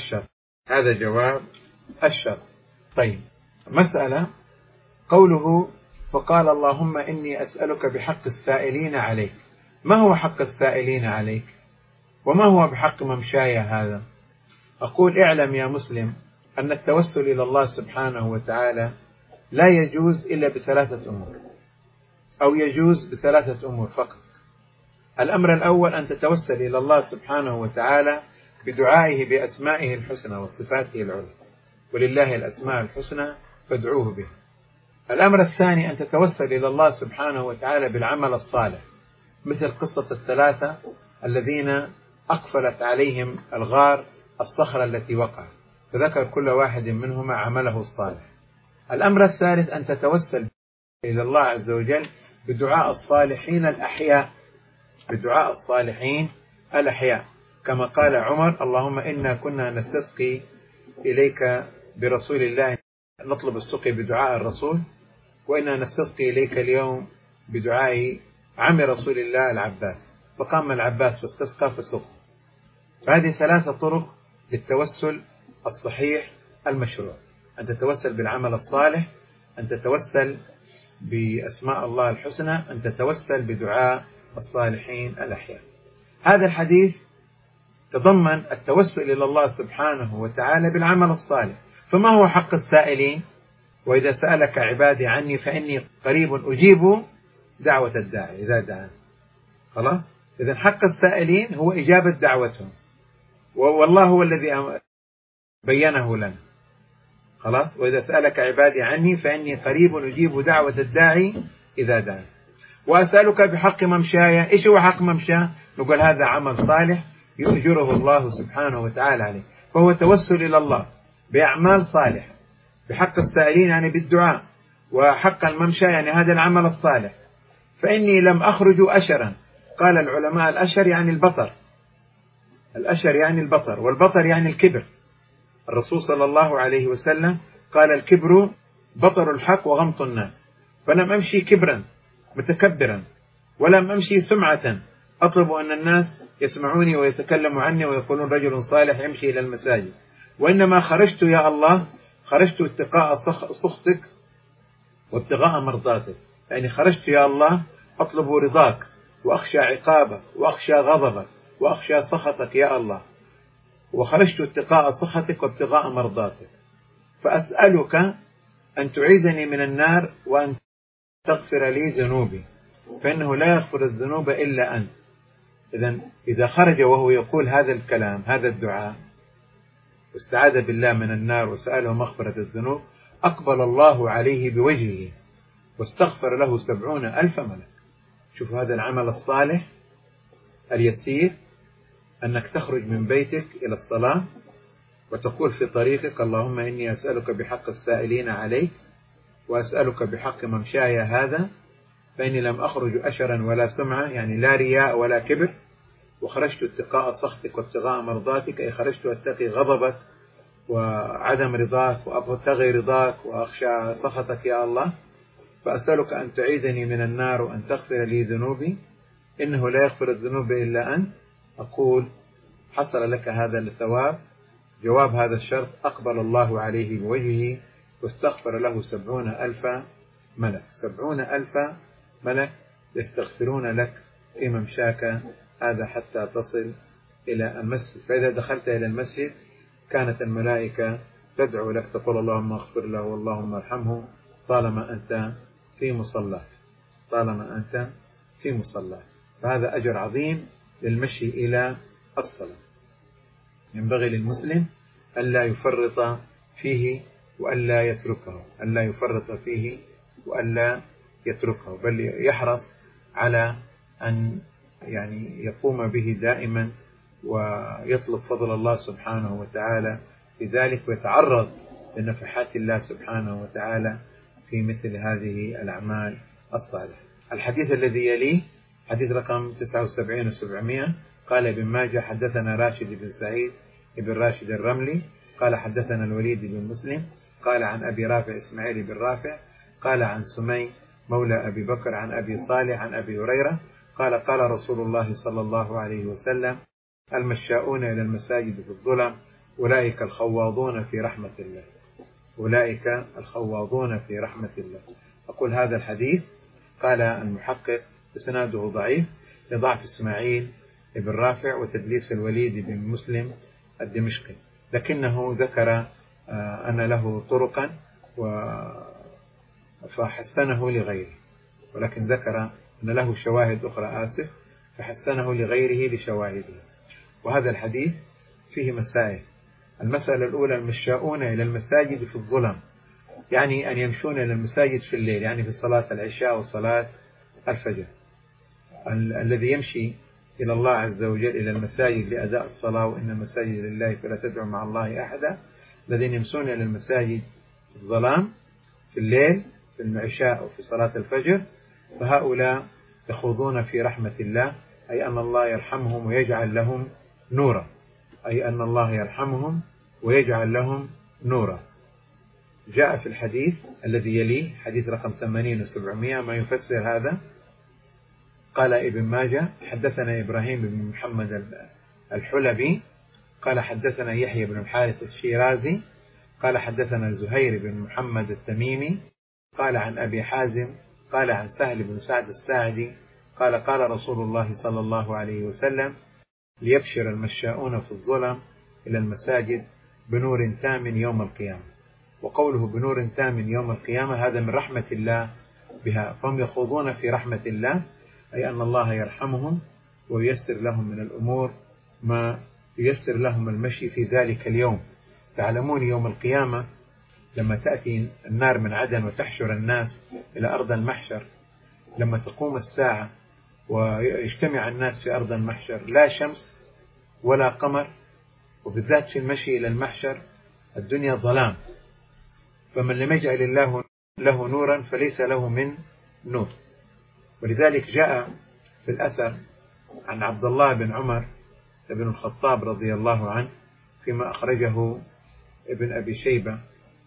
الشرط. طيب، مسألة: قوله فقال اللهم إني أسألك بحق السائلين عليك، ما هو حق السائلين عليك؟ وما هو بحق ممشاي هذا؟ أقول اعلم يا مسلم أن التوسل إلى الله سبحانه وتعالى لا يجوز إلا بثلاثة أمور، أو يجوز بثلاثة أمور فقط. الأمر الأول أن تتوسل إلى الله سبحانه وتعالى بدعائه بأسمائه الحسنى وصفاته العلى، ولله الأسماء الحسنى فادعوه بها. الأمر الثاني أن تتوسل إلى الله سبحانه وتعالى بالعمل الصالح، مثل قصة الثلاثة الذين أقفلت عليهم الغار الصخرة التي وقعت، فذكر كل واحد منهما عمله الصالح. الأمر الثالث أن تتوسل إلى الله عز وجل بدعاء الصالحين الأحياء، كما قال عمر اللهم إنا كنا نستسقي إليك برسول الله، نطلب السقي بدعاء الرسول، وإنا نستسقي إليك اليوم بدعاء عم رسول الله العباس، فقام العباس فاستسقى فسقى. فهذه 3 طرق للتوسل الصحيح المشروع: أن تتوسل بالعمل الصالح، أن تتوسل بأسماء الله الحسنى، أن تتوسل بدعاء الصالحين الأحياء. هذا الحديث تضمن التوسل إلى الله سبحانه وتعالى بالعمل الصالح. فما هو حق السائلين؟ وإذا سألك عبادي عني فإني قريب أجيب دعوة الداعي إذا دعان. خلاص؟ إذن حق السائلين هو إجابة دعوتهم، والله هو الذي بينه لنا. خلاص؟ وإذا سألك عبادي عني فإني قريب أجيب دعوة الداعي إذا دعان. وأسألك بحق ممشاي. إيش هو حق ممشاه؟ نقول هذا عمل صالح يؤجره الله سبحانه وتعالى عليه، فهو توسل إلى الله بأعمال صالحة. بحق السائلين يعني بالدعاء، وحق الممشى يعني هذا العمل الصالح. فإني لم أخرج أشرا، قال العلماء الأشر يعني البطر، والبطر يعني الكبر، الرسول صلى الله عليه وسلم قال الكبر بطر الحق وغمط الناس، فلم أمشي كبرا متكبرا، ولم أمشي سمعة أطلب أن الناس يسمعوني ويتكلموا عني ويقولون رجل صالح يمشي إلى المساجد، وإنما خرجت يا الله، خرجت اتقاء سخطك وابتغاء مرضاتك، يعني خرجت يا الله أطلب رضاك وأخشى عقابك وأخشى غضبك وأخشى سخطك يا الله، وخرجت اتقاء سخطك وابتغاء مرضاتك، فأسألك أن تعيذني من النار وأن تغفر لي ذنوبي، فإنه لا يغفر الذنوب إلا أنت. إذا خرج وهو يقول هذا الكلام، هذا الدعاء، واستعاذ بالله من النار وسأله مغفرة الذنوب، أقبل الله عليه بوجهه واستغفر له 70,000 ملك. شوف هذا العمل الصالح اليسير، أنك تخرج من بيتك إلى الصلاة وتقول في طريقك اللهم إني أسألك بحق السائلين عليك وأسألك بحق ممشاي هذا، فإني لم أخرج أشرا ولا سمعة، يعني لا رياء ولا كبر، وخرجت اتقاء سخطك وابتغاء مرضاتك، أي خرجت أتقي غضبك وعدم رضاك وأبتغي رضاك وأخشى سخطك يا الله، فأسألك أن تعيذني من النار وأن تغفر لي ذنوبي، إنه لا يغفر الذنوب إلا أنت. أقول حصل لك هذا الثواب، جواب هذا الشرط أقبل الله عليه بوجهه واستغفر له 70,000 ملك. 70,000 ملك يستغفرون لك في ممشاك هذا حتى تصل إلى المسجد. فإذا دخلت إلى المسجد كانت الملائكة تدعو لك تقول اللهم اغفر له واللهم ارحمه طالما أنت في مصلى، طالما أنت في مصلى. فهذا أجر عظيم للمشي إلى الصلاة. ينبغي للمسلم ألا يفرط فيه وألا يتركه، ألا يفرط فيه وألا يتركه، بل يحرص على أن يعني يقوم به دائما ويطلب فضل الله سبحانه وتعالى في ذلك، ويتعرض لنفحات الله سبحانه وتعالى في مثل هذه الأعمال الصالحة. الحديث الذي يليه حديث رقم 79 و700. قال ابن ماجه حدثنا راشد بن سعيد بن راشد الرملي قال حدثنا الوليد بن مسلم قال عن أبي رافع إسماعيل بن رافع قال عن سمي مولى أبي بكر عن أبي صالح عن أبي هريرة قال قال رسول الله صلى الله عليه وسلم المشاؤون إلى المساجد في الظلم أولئك الخواضون في رحمة الله، أولئك الخواضون في رحمة الله. أقول هذا الحديث قال المحقق إسناده ضعيف لضعف إسماعيل بن رافع وتدليس الوليد بن مسلم الدمشقي، لكنه ذكر أن له طرقا فحسنه لغيره، ولكن ذكر أن له شواهد أخرى فحسنه لغيره لشواهده. وهذا الحديث فيه مسائل. المسألة الأولى المشاؤون إلى المساجد في الظلم، يعني أن يمشون إلى المساجد في الليل، يعني في صلاة العشاء وصلاة الفجر. الذي يمشي إلى الله عز وجل إلى المساجد لأداء الصلاة وإن المساجد لله فلا تدعوا مع الله أحدا، الذين يمشون إلى المساجد في الظلام في الليل في العشاء وفي صلاة الفجر، فهؤلاء يخوضون في رحمة الله، أي أن الله يرحمهم ويجعل لهم نورا، أي أن الله يرحمهم ويجعل لهم نورا. جاء في الحديث الذي يليه حديث رقم 80 و700 ما يفسر هذا. قال ابن ماجه حدثنا إبراهيم بن محمد الحلبي قال حدثنا يحيى بن الحارث الشيرازي قال حدثنا زهير بن محمد التميمي قال عن أبي حازم قال عن سهل بن سعد الساعدي قال قال رسول الله صلى الله عليه وسلم ليبشر المشاؤون في الظلم إلى المساجد بنور تام يوم القيامة. وقوله بنور تام يوم القيامة هذا من رحمة الله بها، فهم يخوضون في رحمة الله، أي أن الله يرحمهم وييسر لهم من الأمور ما ييسر لهم المشي في ذلك اليوم. تعلمون يوم القيامة لما تأتي النار من عدن وتحشر الناس إلى أرض المحشر، لما تقوم الساعة ويجتمع الناس في أرض المحشر لا شمس ولا قمر، وبالذات في المشي إلى المحشر الدنيا ظلام، فمن لم يجعل الله له نورا فليس له من نور. ولذلك جاء في الأثر عن عبد الله بن عمر بن الخطاب رضي الله عنه فيما أخرجه ابن أبي شيبة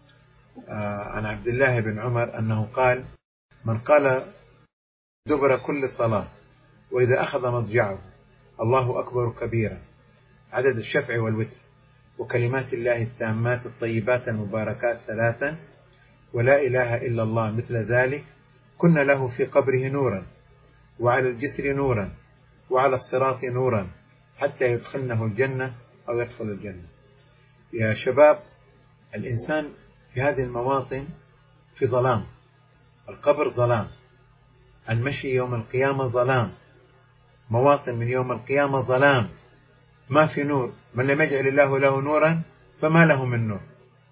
عن عبد الله بن عمر أنه قال: من قال دبر كل صلاة وإذا أخذ مضجعه الله أكبر كبيرا عدد الشفع والوتر وكلمات الله التامات الطيبات المباركات 3 ولا إله إلا الله مثل ذلك كن له في قبره نورا وعلى الجسر نورا وعلى الصراط نورا حتى يدخلنه الجنة أو يدخل الجنة. يا شباب، الإنسان في هذه المواطن في ظلام، القبر ظلام، المشي يوم القيامة ظلام، مواطن من يوم القيامة ظلام، ما في نور. من لم يجعل الله له نورا فما له من نور.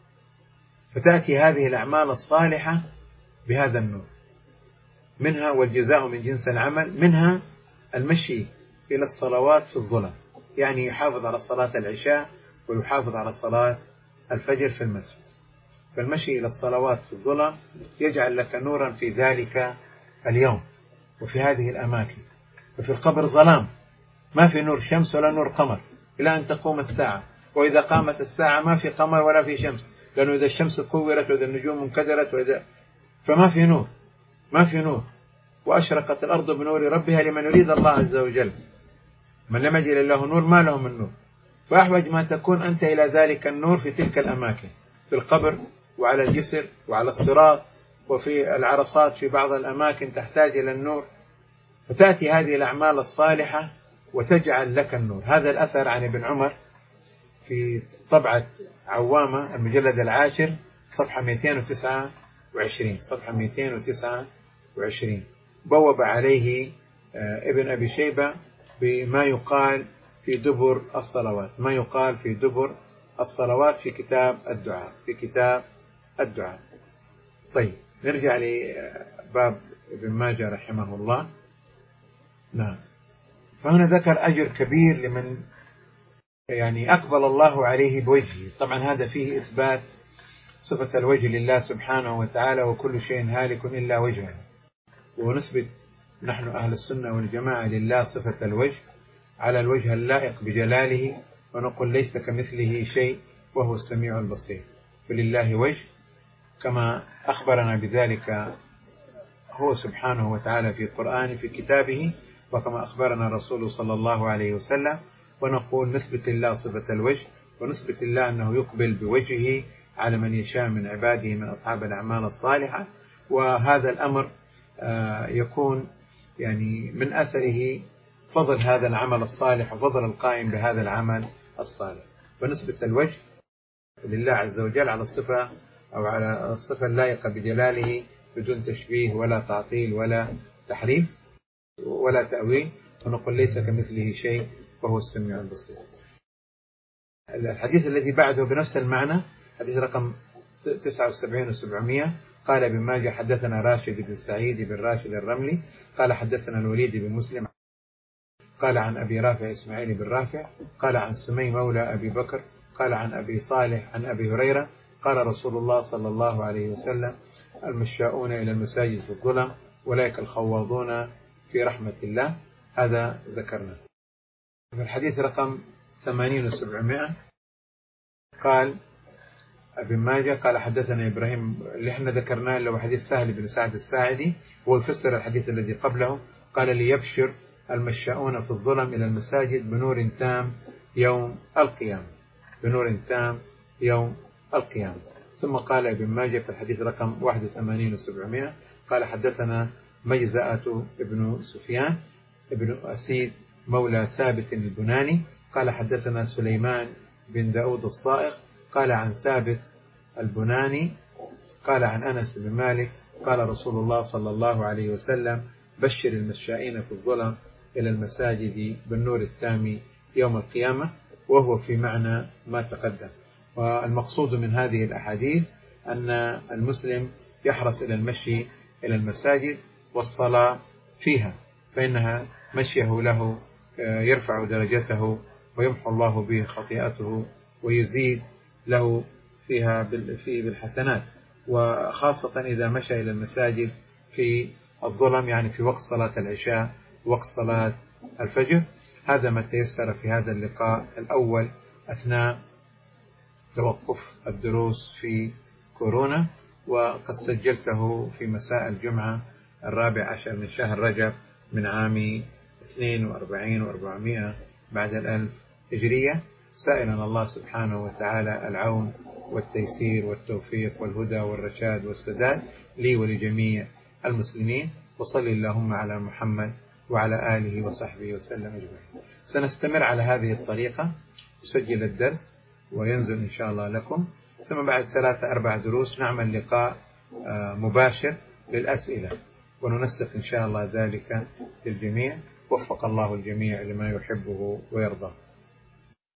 فتأتي هذه الأعمال الصالحة بهذا النور، منها والجزاء من جنس العمل، منها المشي إلى الصلوات في الظلم، يعني يحافظ على صلاة العشاء ويحافظ على صلاة الفجر في المسجد. فالمشي إلى الصلوات في الظلم يجعل لك نورا في ذلك اليوم وفي هذه الأماكن. ففي القبر ظلام، ما في نور شمس ولا نور قمر إلى أن تقوم الساعة، وإذا قامت الساعة ما في قمر ولا في شمس، لأنه إذا الشمس كورت وإذا النجوم انكدرت فما في نور، ما في نور. وأشرقت الأرض بنور ربها لمن يريد الله عز وجل. من لم يجعل الله نور ما له من نور. فأحوج ما تكون أنت إلى ذلك النور في تلك الأماكن، في القبر وعلى الجسر وعلى الصراط وفي العرصات، في بعض الأماكن تحتاج إلى النور. فتأتي هذه الأعمال الصالحة وتجعل لك النور. هذا الأثر عن ابن عمر في طبعة عوامة المجلد 10 صفحة 229، صفحة 229. بوب عليه ابن أبي شيبة بما يقال في دبر الصلوات، ما يقال في دبر الصلوات في كتاب الدعاء، في كتاب الدعاء. طيب، نرجع لباب ابن ماجه رحمه الله. نعم، فهنا ذكر أجر كبير لمن يعني أقبل الله عليه بوجهه. طبعا هذا فيه إثبات صفة الوجه لله سبحانه وتعالى، وكل شيء هالك إلا وجهه، ونثبت نحن أهل السنة والجماعة لله صفة الوجه على الوجه اللائق بجلاله، ونقول ليس كمثله شيء وهو السميع البصير. فلله وجه كما أخبرنا بذلك هو سبحانه وتعالى في القرآن في كتابه، وكما أخبرنا رسوله صلى الله عليه وسلم. ونقول نثبت لله صفة الوجه، ونثبت لله أنه يقبل بوجهه على من يشاء من عباده من أصحاب الأعمال الصالحة. وهذا الأمر يكون يعني من أثره فضل هذا العمل الصالح وفضل القائم بهذا العمل الصالح. ونثبت الوجه لله عز وجل على الصفة أو على الصفة اللائقة بجلاله بدون تشبيه ولا تعطيل ولا تحريف ولا تأويل. ونقول ليس كمثله شيء وهو السميع البصير. الحديث الذي بعده بنفس المعنى، حديث رقم 79 و700. قال ابن ماجه: حدثنا راشد بن سعيد بن راشد الرملي قال حدثنا الوليد بن مسلم قال عن أبي رافع إسماعيل بن رافع قال عن سمي مولى أبي بكر قال عن أبي صالح عن أبي هريرة قال رسول الله صلى الله عليه وسلم: المشاؤون إلى المساجد في الظلم أولئك الخواضون في رحمة الله. هذا ذكرنا. في الحديث رقم 80 و700 قال ابن ماجه قال حدثنا إبراهيم، اللي احنا ذكرناه اللي هو حديث سهل بن سعد الساعدي، ويفسر الحديث الذي قبله. قال: ليبشر المشاؤون في الظلم إلى المساجد بنور تام يوم القيامة، بنور تام يوم القيامة. ثم قال ابن ماجه في الحديث رقم 81 و700 قال حدثنا مجزأة ابن سفيان ابن أسيد مولى ثابت البناني قال حدثنا سليمان بن داود الصائغ قال عن ثابت البناني قال عن أنس بن مالك قال رسول الله صلى الله عليه وسلم: بشر المشائين في الظلم إلى المساجد بالنور التام يوم القيامة. وهو في معنى ما تقدم. والمقصود من هذه الأحاديث أن المسلم يحرص إلى المشي إلى المساجد والصلاة فيها، فإنها مشيه له يرفع درجته ويمحو الله به خطيئته ويزيد له فيها بالحسنات، وخاصة إذا مشى إلى المساجد في الظلم، يعني في وقت صلاة العشاء وقت صلاة الفجر. هذا ما تيسر في هذا اللقاء الأول أثناء توقف الدروس في كورونا، وقد سجلته في مساء الجمعة 14 من شهر رجب من عام 42 و400 بعد الألف هجرية، سائلا الله سبحانه وتعالى العون والتيسير والتوفيق والهدى والرشاد والسداد لي ولجميع المسلمين. وصل اللهم على محمد وعلى آله وصحبه وسلم أجمعين. سنستمر على هذه الطريقة، نسجل الدرس وينزل إن شاء الله لكم، ثم بعد 3-4 دروس نعمل لقاء مباشر للأسئلة، وننسق إن شاء الله ذلك للجميع. وفق الله الجميع لما يحبه ويرضاه.